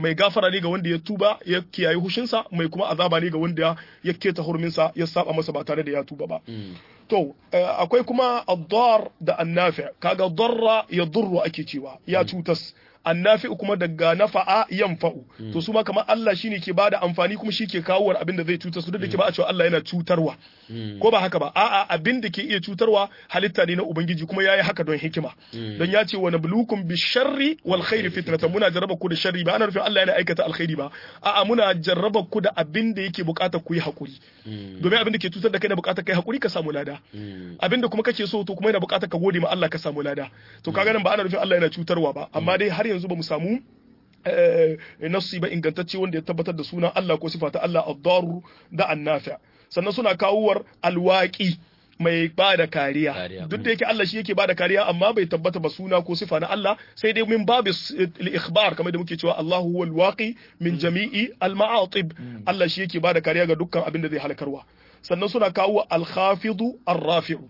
mai gafara ne ga wanda ya tuba ya kiyaye hushinsa mai kuma azaba ne ga wanda ya keta hurminsa ya saba masa ba tare da ya tuba ba to akwai kuma ad-dar da an-nafi kaga darra ya durru ake cewa ya cutas annafi kuma daga nafa'a yanfa'u to su ma kamar Allah shine ke bada amfani kuma shi ke kawo abin da zai cutar su duk da ke ba a cewa Allah yana cutarwa ko ba haka ba a'a abin da ke iya cutarwa halitta ne na ubangiji kuma yayi haka don hikima don ya ce wa nabluukum bisharri wal khairi fitnatan muna jarraba ku da sharri ba ana nufin Allah yana aikata alkhairi ba a'a muna jarraba ku da abin da yake bukatar ku yi hakuri domin abin da ke cutar da kai na bukatar kai hakuri ka samu lada abin da kuma kake so to kuma yana bukatar ka gode ma Allah ka samu lada to kaga nan ba ana nufin Allah yana cutarwa ba amma dai har yanzu ba mu samu nassi ba ingantacce wanda ya tabbatar da sunan Allah ko sifa ta Allah ad-daru da an-nafi sannan suna kawuwar alwaqi mai bada kariya duk da yake Allah shi yake bada kariya amma bai tabbata ba suna ko sifa na Allah sai dai min babu al-ikhbar kamar da muke cewa Allahu huwal waqi min jami'i al-ma'atib Allah shi yake bada kariya ga dukkan abin da zai halakarwa sannan suna kawo al-khafidu ar-rafi'u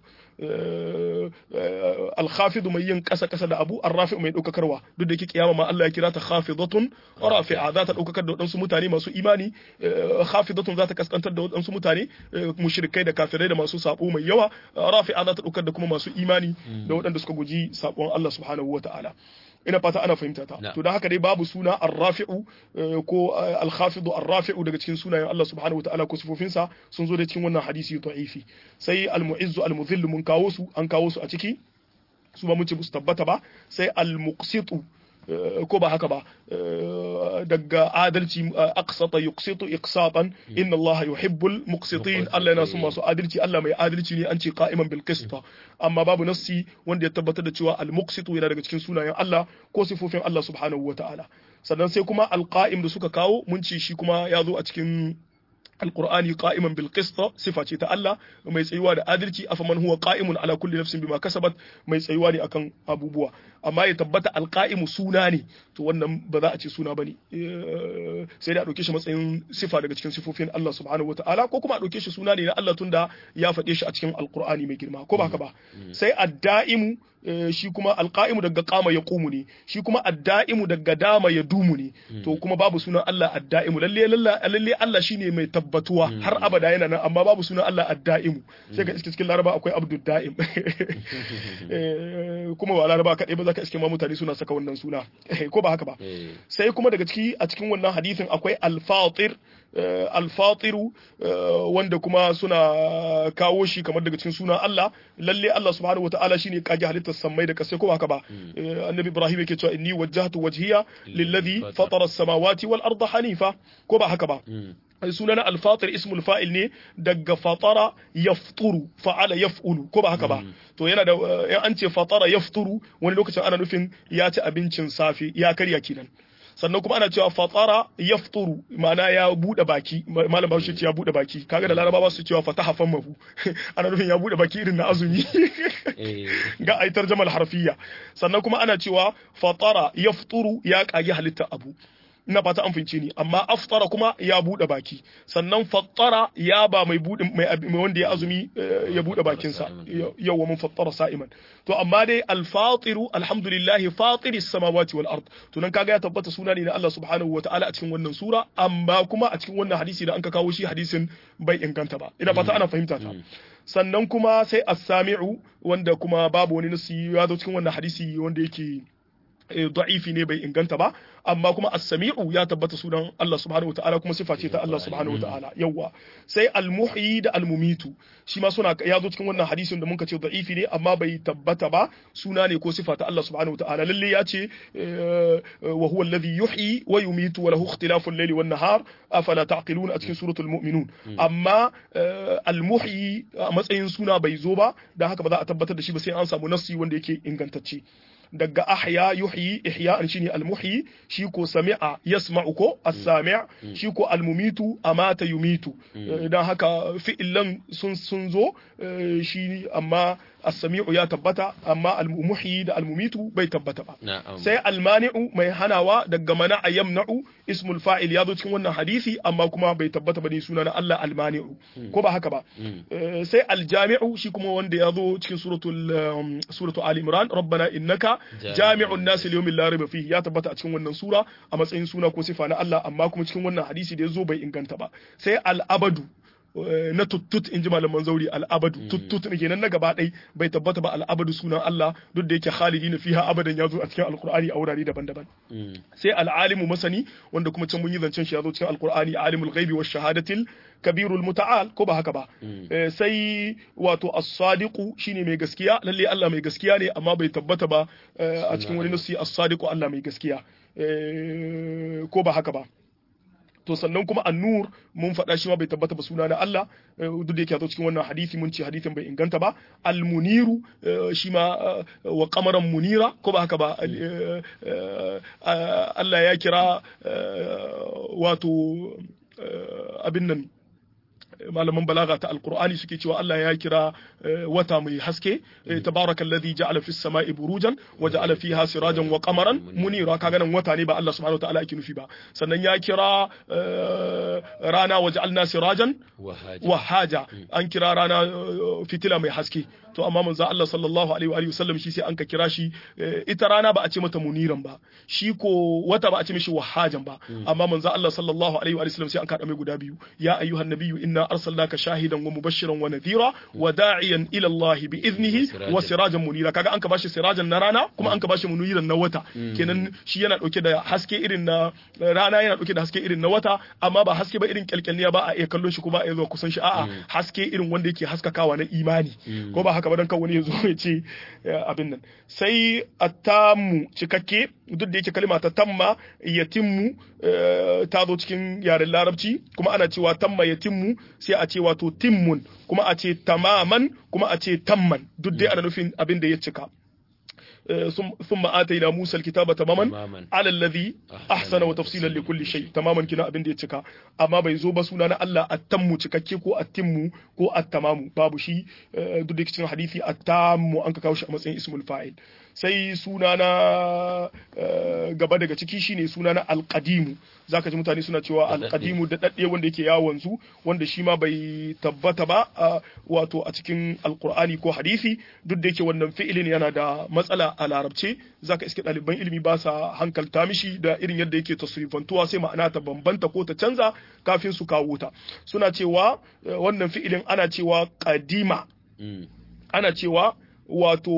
al-khafidu mai yin kasa kasa da abu ar-rafi'u mai daukakarwa duk da yake kiyama ma Allah ya kira ta khafidatun rafi'a za ta daukakar da wadansu mutane masu imani khafidatun za ta kaskantar da wadansu mutane mushrikai da kafirai da masu sabo mai yawa rafi'a za ta daukar da kuma masu imani da wadanda suka guji sabon Allah subhanahu wata'ala ina fata ana fahimta ta to dan haka dai babu suna ar-rafi'u ko al-khafidu ar-rafi'u daga cikin sunayen Allah subhanahu wataala ko sifofinsa sun zo da cikin wannan hadisi da'ifi sai al-mu'izzu al-mudhillu mun kawo su an kawo su a ciki su ba mun ce su tabbata ba sai al-muqsitu ko ba haka ba daga adalci aqsata yuqsitu iqsatan inna Allah yuhibbul muqsitin Allah yana son masu adalci Allah mai adalci ne an ce qa'iman bil qist amma babu nassi wanda ya tabbatar da cewa al muqsitu yana daga cikin sunayen Allah ko sifofin Allah subhanahu wataala sannan sai kuma al qa'im da suka kawo mun ce shi kuma ya zo a cikin القرآن قائما بالقسط صفة الله ما يسيوا da adalci afaman huwa qa'imun ala kulli nafsin bima kasabat mai tsayuwa ne akan abubuwa amma ya tabbata alqa'imu suna ne to wannan ba za a ce suna bane sai da a dauke shi matsayin sifa daga cikin sifofin Allah subhanahu wataala ko kuma a dauke shi suna ne na Allah tunda ya faɗe shi a cikin alqur'ani mai girma ko ba haka ba sai ad-da'imu shi kuma alqa'imu daga qama ya qumu ne shi kuma ad-da'imu daga dama ya dumu ne to kuma babu sunan Allah ad-da'imu lalle lalle Allah shine mai tabbatuwa har abada yana nan amma babu sunan Allah ad-da'imu sai ka iske cikin Laraba akwai Abdul Da'im kuma wa Laraba kadai ba za ka iske ma mutane suna saka wannan suna ko ba haka ba sai kuma daga ciki a cikin wannan hadisin akwai al-fatir al-fatiru wanda kuma suna kawo shi kamar daga cikin sunan Allah lalle Allah subhanahu wataala shine kage halittar sammai da kasai ko ba haka ba annabi Ibrahim yake cewa inni wajjahtu wajhiya lilladhi fatara as-samawati wal arda hanifa ko ba haka ba sunana al-fatir ismul fa'il ne daga fatara yafturu fa'ala yaf'ulu ko ba haka ba to yana da in an ce fatara yafturu wani lokacin ana nufin ya ci abincin safe ya karya kinan sannan kuma ana cewa fatara yafturu ma'ana ya bude baki malam Bahaushe ce ya bude baki kaga da Larabawa su cewa fataha fammahu ana nufin ya bude baki irin na azumi ga aitar jamal harfiya sannan kuma ana cewa fatara yafturu ya kage halitta abu ina fata an fince ni amma aftara kuma ya bude baki sannan fattara ya ba mai bude mai wanda ya azumi ya bude bakin sa yawa mun fattara sa'iman to amma dai al-fatiru alhamdulillah fatiris samawati wal ard to nan kaga ya tabbata suna ne na Allah subhanahu wataala a cikin wannan sura amma kuma a cikin wannan hadisi da an ka kawo shi hadisin bai inganta ba ina fata ana fahimta ta sannan kuma sai as-sami'u wanda kuma babu wani nasi ya zo cikin wannan hadisi wanda yake da'ifi ne bai inganta ba amma kuma as-sami'u ya tabbata sunan Allah subhanahu wataala kuma sifa ce ta Allah subhanahu wataala yawa sai al-muhyi da al-mumitu shi ma suna ya zo cikin wannan hadisin da muka ce da'ifi ne amma bai tabbata ba suna ne ko sifa ta Allah subhanahu wataala lalle ya ce wa huwa alladhi yuhyi wa yumitu wa lahu ikhtilafu al-layli wan-nahar afala taqilun a cikin suratul mu'minun amma al-muhyi a matsayin suna bai zo ba dan haka ba za a tabbatar da shi ba sai an samu nassi wanda yake ingantacce daga ahya yuhyi ihya'an shine almuhyi shi ko sami'a yasma'u ko as-sami' shi ko almumitu amata yumitu dan haka fi'lan sun sun zo shi amma as-sami'u ya tabbata amma al-muhyi da al-mumitu bai tabbata ba na'am sai al-mani'u mai hanawa daga mana'a yamna'u ismul fa'il ya zo cikin wannan hadisi amma kuma bai tabbata ba ne suna na Allah al-mani'u ko ba haka ba Eh, sai al-jami'u shi kuma wanda ya zo cikin suratul um, suratul ali imran rabbana innaka jami'un nas liyawmin la rayba fihi ya tabbata a cikin wannan sura a matsayin suna ko sifa na Allah amma kuma cikin wannan hadisi da ya zo bai inganta ba sai al-abadu eh, na tuttut in ji malaman zauri al-abadu tuttut ne kenan na gaba ɗai bai tabbata ba al-abadu sunan Allah duk da yake khalidina fiha abadan ya zo a cikin alqur'ani a wurare daban-daban sai al-alimu masani wanda kuma can mun yi zancen shi ya zo cikin alqur'ani alimul ghaibi wash shahadatil kabirul muta'al ko ba haka ba Eh, sai wato as-sadiqu shine mai gaskiya lalle Allah mai gaskiya ne amma bai tabbata ba eh, a cikin wani nasi as-sadiqu Allah mai gaskiya Eh, ko ba haka ba to sannan kuma an-nur mun faɗa shi ma bai tabbata ba suna na Allah eh, duk da yake ya zo cikin wannan hadisi mun ce hadisin bai inganta ba al-muniru eh, shi ma eh, wa qamaran munira ko ba haka ba eh, eh, Allah ya kira eh, wato eh, abin nan malaman balaga ta alqur'ani suke cewa Allah ya kira eh, wata mai haske eh, tabarakallazi ja'ala fis sama'i burujan wa ja'ala fiha sirajan wa qamaran munira kaga nan wata ne ba Allah subhanahu wa ta'ala yake nufi ba sannan ya kira eh, rana wa ja'alna sirajan wahaja wa haja an kira rana eh, fitila mai haske to amma manzo Allah sallallahu alaihi wa alihi wasallam shi sai an ka kira shi eh, ita rana ba a ce mata muniran ba shi ko wata ba a ce mishi wahajan ba amma manzo Allah sallallahu alaihi wa alihi wasallam sai an kada mai guda biyu ya ayyuhan nabiyyu inna arsalnaka shahidan wa mubashiran wa nadhira wa da'iyan ila Allah bi idnihi wa sirajan munira kaga an ka bashi sirajan na rana kuma an ka bashi muniran na wata kenan shi yana dauke da haske irin na rana yana dauke da haske irin na wata amma ba haske ba irin kyalkyalniya ba a iya kallon shi kuma a iya zuwa kusan shi a'a haske irin wanda yake haskakawa na imani ko ba haka ba dan kan wani ya zo ya ce abin nan sai attamu cikakke duk da yake kalma ta tamma yatimmu ta zo cikin yaren larabci kuma ana cewa tamma yatimmu sai a ce wato timmun kuma a ce tamaman kuma a ce tamman duk dai ana nufin abin da ya cika ثم آتينا موسى الكتاب تماما على الذي أحسن وتفصيلا لكل شيء تماما كنا abin da ya cika amma bai zo ba suna na Allah attammu cikakke ko attimmu ko attamamu babu shi duk da cikin hadisi attammu an ka kawo shi a matsayin ismul fa'il sai suna na gaba daga ciki shine suna na alqadimu zaka ji mutane suna cewa alqadimu da dadde wanda yake yawon su wanda shi ma bai tabbata ba wato a cikin alqur'ani ko hadisi duk da yake wannan fi'ilin yana da matsala a larabce zaka iske ɗaliban ilimi ba sa hankalta mishi da irin yadda yake tasrifantuwa sai ma'ana ta bambanta ko ta canza kafin su kawo ta suna cewa wannan fi'ilin ana cewa qadima ana cewa wato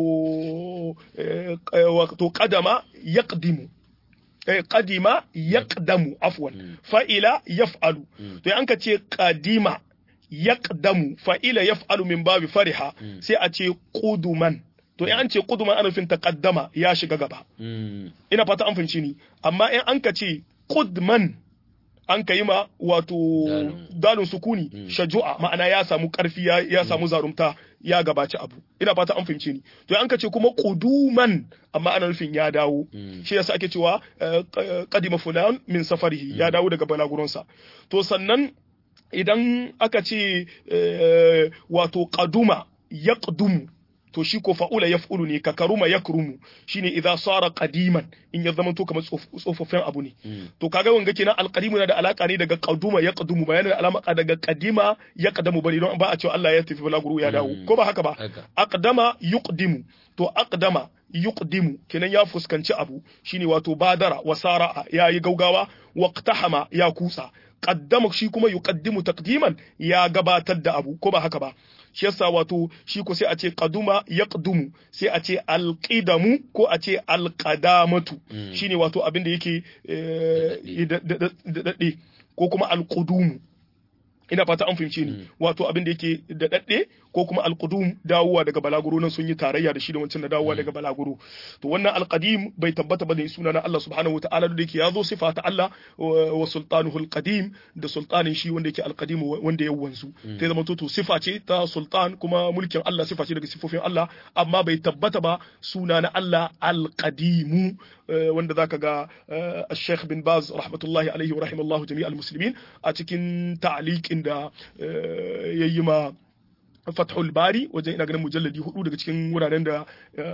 wato qadama yaqdimu qadima yaqdamu afwan fa'ila yaf'alu to an ka ce qadima yaqdamu fa'ila yaf'alu min babi fariha sai a ce quduman to in an ce quduman ana nufin taqaddama ya shiga gaba ina fata an fahimci ni amma in an ka ce qudman an ka yi ma wato dalun sukuni shaju'a ma'ana ya samu karfi ya samu zarumta ya gabaci abu ina fata an fahimce ni to an ka ce kuma quduman amma ana nufin ya dawo shi yasa ake cewa qadima fulan min safarihi ya dawo daga balaguronsa to sannan idan aka ce wato qaduma yaqdumu to shi ko fa'ula yaf'ulu ne ka karuma yakrumu shine idza sara qadiman in ya zama to kamar tsofaffin abu ne to kaga wanga kenan alqadimu na da alaka ne daga qaduma yaqdumu bayan da alaka daga qadima yaqdamu bari don ba a cewa Allah ya tafi balaguru ya dawo ko ba haka ba aqdama yuqdimu to aqdama yuqdimu kenan ya fuskanci abu shine wato badara wasara yayi gaugawa waqtahama ya kusa qaddama shi kuma yuqaddimu taqdiman ya gabatar da abu ko ba haka ba shi yasa wato shi ko sai a ce qaduma yaqdumu sai a ce alqidamu ko a ce alqadamatu shine wato abin da yake daɗe ko kuma alqudumu ina fata an fahimce ni wato abin da yake da dadde ko kuma alqudum dawowa daga balaguro nan sun yi tarayya da shi da wancan da dawowa daga balaguro to wannan alqadim bai tabbata ba da suna na Allah subhanahu wataala da yake yazo sifa ta Allah wa sultanuhu alqadim da sultanin shi wanda yake alqadim wanda ya wanzu sai zama to sifa ce ta sultan kuma mulkin Allah sifa ce daga sifofin Allah amma bai tabbata ba suna na Allah alqadimu wanda zaka ga Sheikh bin Baz rahmatullahi alaihi wa rahimallahu jami'al muslimin a cikin ta'liqin da yayi ma Fathul Bari wajen ina ganin mujalladi hudu daga cikin wuraren da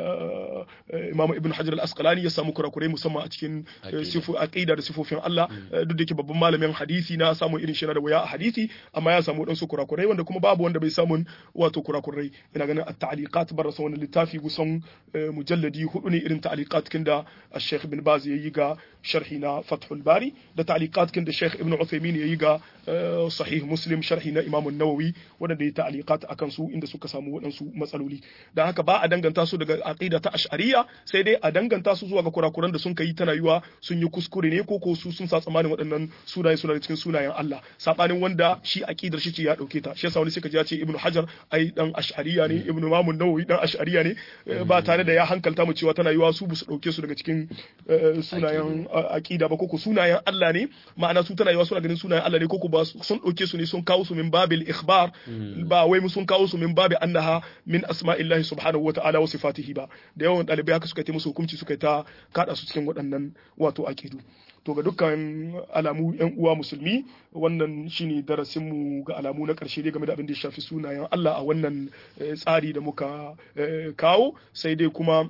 Imam Ibn Hajar al-Asqalani ya samu kurakurai musamman a cikin sifu aqida da sifofin Allah duk da yake babban malamin hadisi na samu irin shi da waya a hadisi amma ya samu wadansu kurakurai wanda kuma babu wanda bai samu wato kurakurai ina ganin at-ta'liqat barasa wannan littafi kusan mujalladi hudu ne irin ta'liqat kin da Sheikh Ibn Baz yayi ga sharhi na Fathul Bari da ta'liqat kin da Sheikh Ibn Uthaymeen yayi ga Sahih Muslim sharhi na Imam an-Nawawi wanda ya ta'liqat akan su inda suka samu waɗansu matsaloli da haka ba a danganta su daga aqida ta ash'ariyya sai dai a danganta su zuwa ga kurakuran da sun kai tana yiwa sun yi kuskure ne ko ko su sun sa tsamanin waɗannan sunaye suna da cikin sunayen Allah sabanin wanda shi aqidar shi ce ya dauke ta shi yasa wani suka ji ya ce Ibn Hajar ai dan ash'ariyya ne Ibn Imam an-Nawawi dan ash'ariyya ne ba tare da ya hankalta mu cewa tana yiwa su bu su dauke su daga cikin sunayen aqida ba ko ko sunayen Allah ne ma'ana su tana yiwa suna ganin sunayen Allah ne ko ko ba sun dauke su ne sun kawo su min babil ikhbar ba wai sun kawo su min babi annaha min asma'illahi subhanahu wa ta'ala wa sifatihi ba da yawan dalibai haka suka yi musu hukunci suka ta kada su cikin waɗannan wato aqidu to ga dukkan alamu yan uwa musulmi wannan shine darasin mu ga alamu na karshe dai game da abin da ya shafi sunayen Allah a wannan tsari da muka kawo sai dai kuma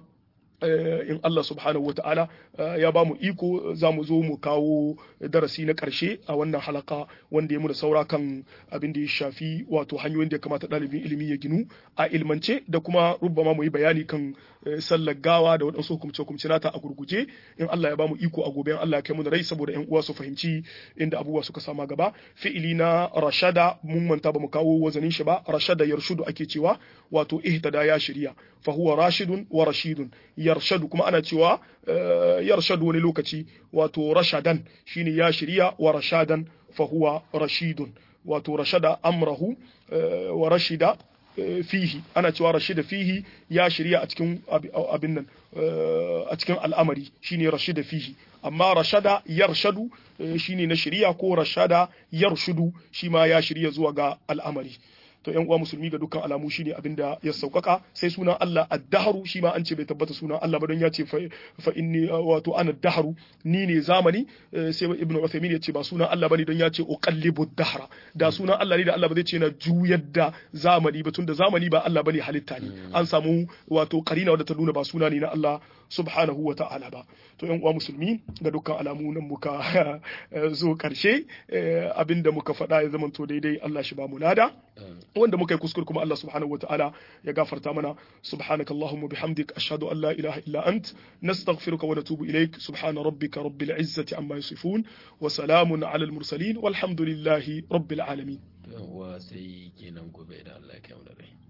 in Allah subhanahu wa ta'ala ya ba mu iko za mu zo mu kawo darasi na ƙarshe a wannan halaka wanda ya mu da saura kan abin da ya shafi wato hanyoyin da ya kamata ɗalibin ilimi ya ginu a ilmance da kuma rubbama mu yi bayani kan sallar gawa da waɗansu hukumce hukumce nata a gurguje in Allah ya ba mu iko a gobe in Allah ya kai mu da rai saboda ƴan uwa su fahimci inda abubuwa suka sama gaba fi'ili na rashada mun manta ba mu kawo wazanin shi ba rashada yarshudu ake cewa wato ihtada ya shirya fa huwa rashidun wa rashidun yarshadu kuma ana cewa yarshadu wani lokaci wato rashadan shine ya shirya wa rashadan fa huwa rashidun wato rashada amrahu wa rashida fihi ana cewa rashida fihi ya shirya a cikin abin nan a cikin al'amari shine rashida fihi amma rashada yarshadu shine na shirya ko rashada yarshudu shi ma ya shirya zuwa ga al'amari to yan uwa musulmi ga dukkan alamu shine abinda ya saukaka sai sunan Allah ad-dahru shi ma an ce bai tabbata sunan Allah ba don ya ce fa inni wato ana ad-dahru ni ne zamani sai ibnu Uthaymeen ya ce ba sunan Allah bane don ya ce uqallibu ad-dahra da sunan Allah ne da Allah ba zai ce na juyar da zamani ba tunda zamani ba Allah bane halitta ne an samu wato qarina wadda ta nuna ba suna ne na Allah subhanahu wa ta'ala ba to yan uwa musulmi ga dukkan alamu nan muka zo karshe abinda muka faɗa ya zamanto daidai Allah shi ba mu lada wanda muka yi kuskure kuma Allah subhanahu wa ta'ala ya gafarta mana subhanakallahumma bihamdik ashhadu an la ilaha illa ant nastaghfiruka wa natubu ilaik subhana rabbika rabbil izzati amma yasifun wa salamun ala al mursalin walhamdulillahi rabbil alamin wa sai kenan gobe da Allah ya kai mu da rai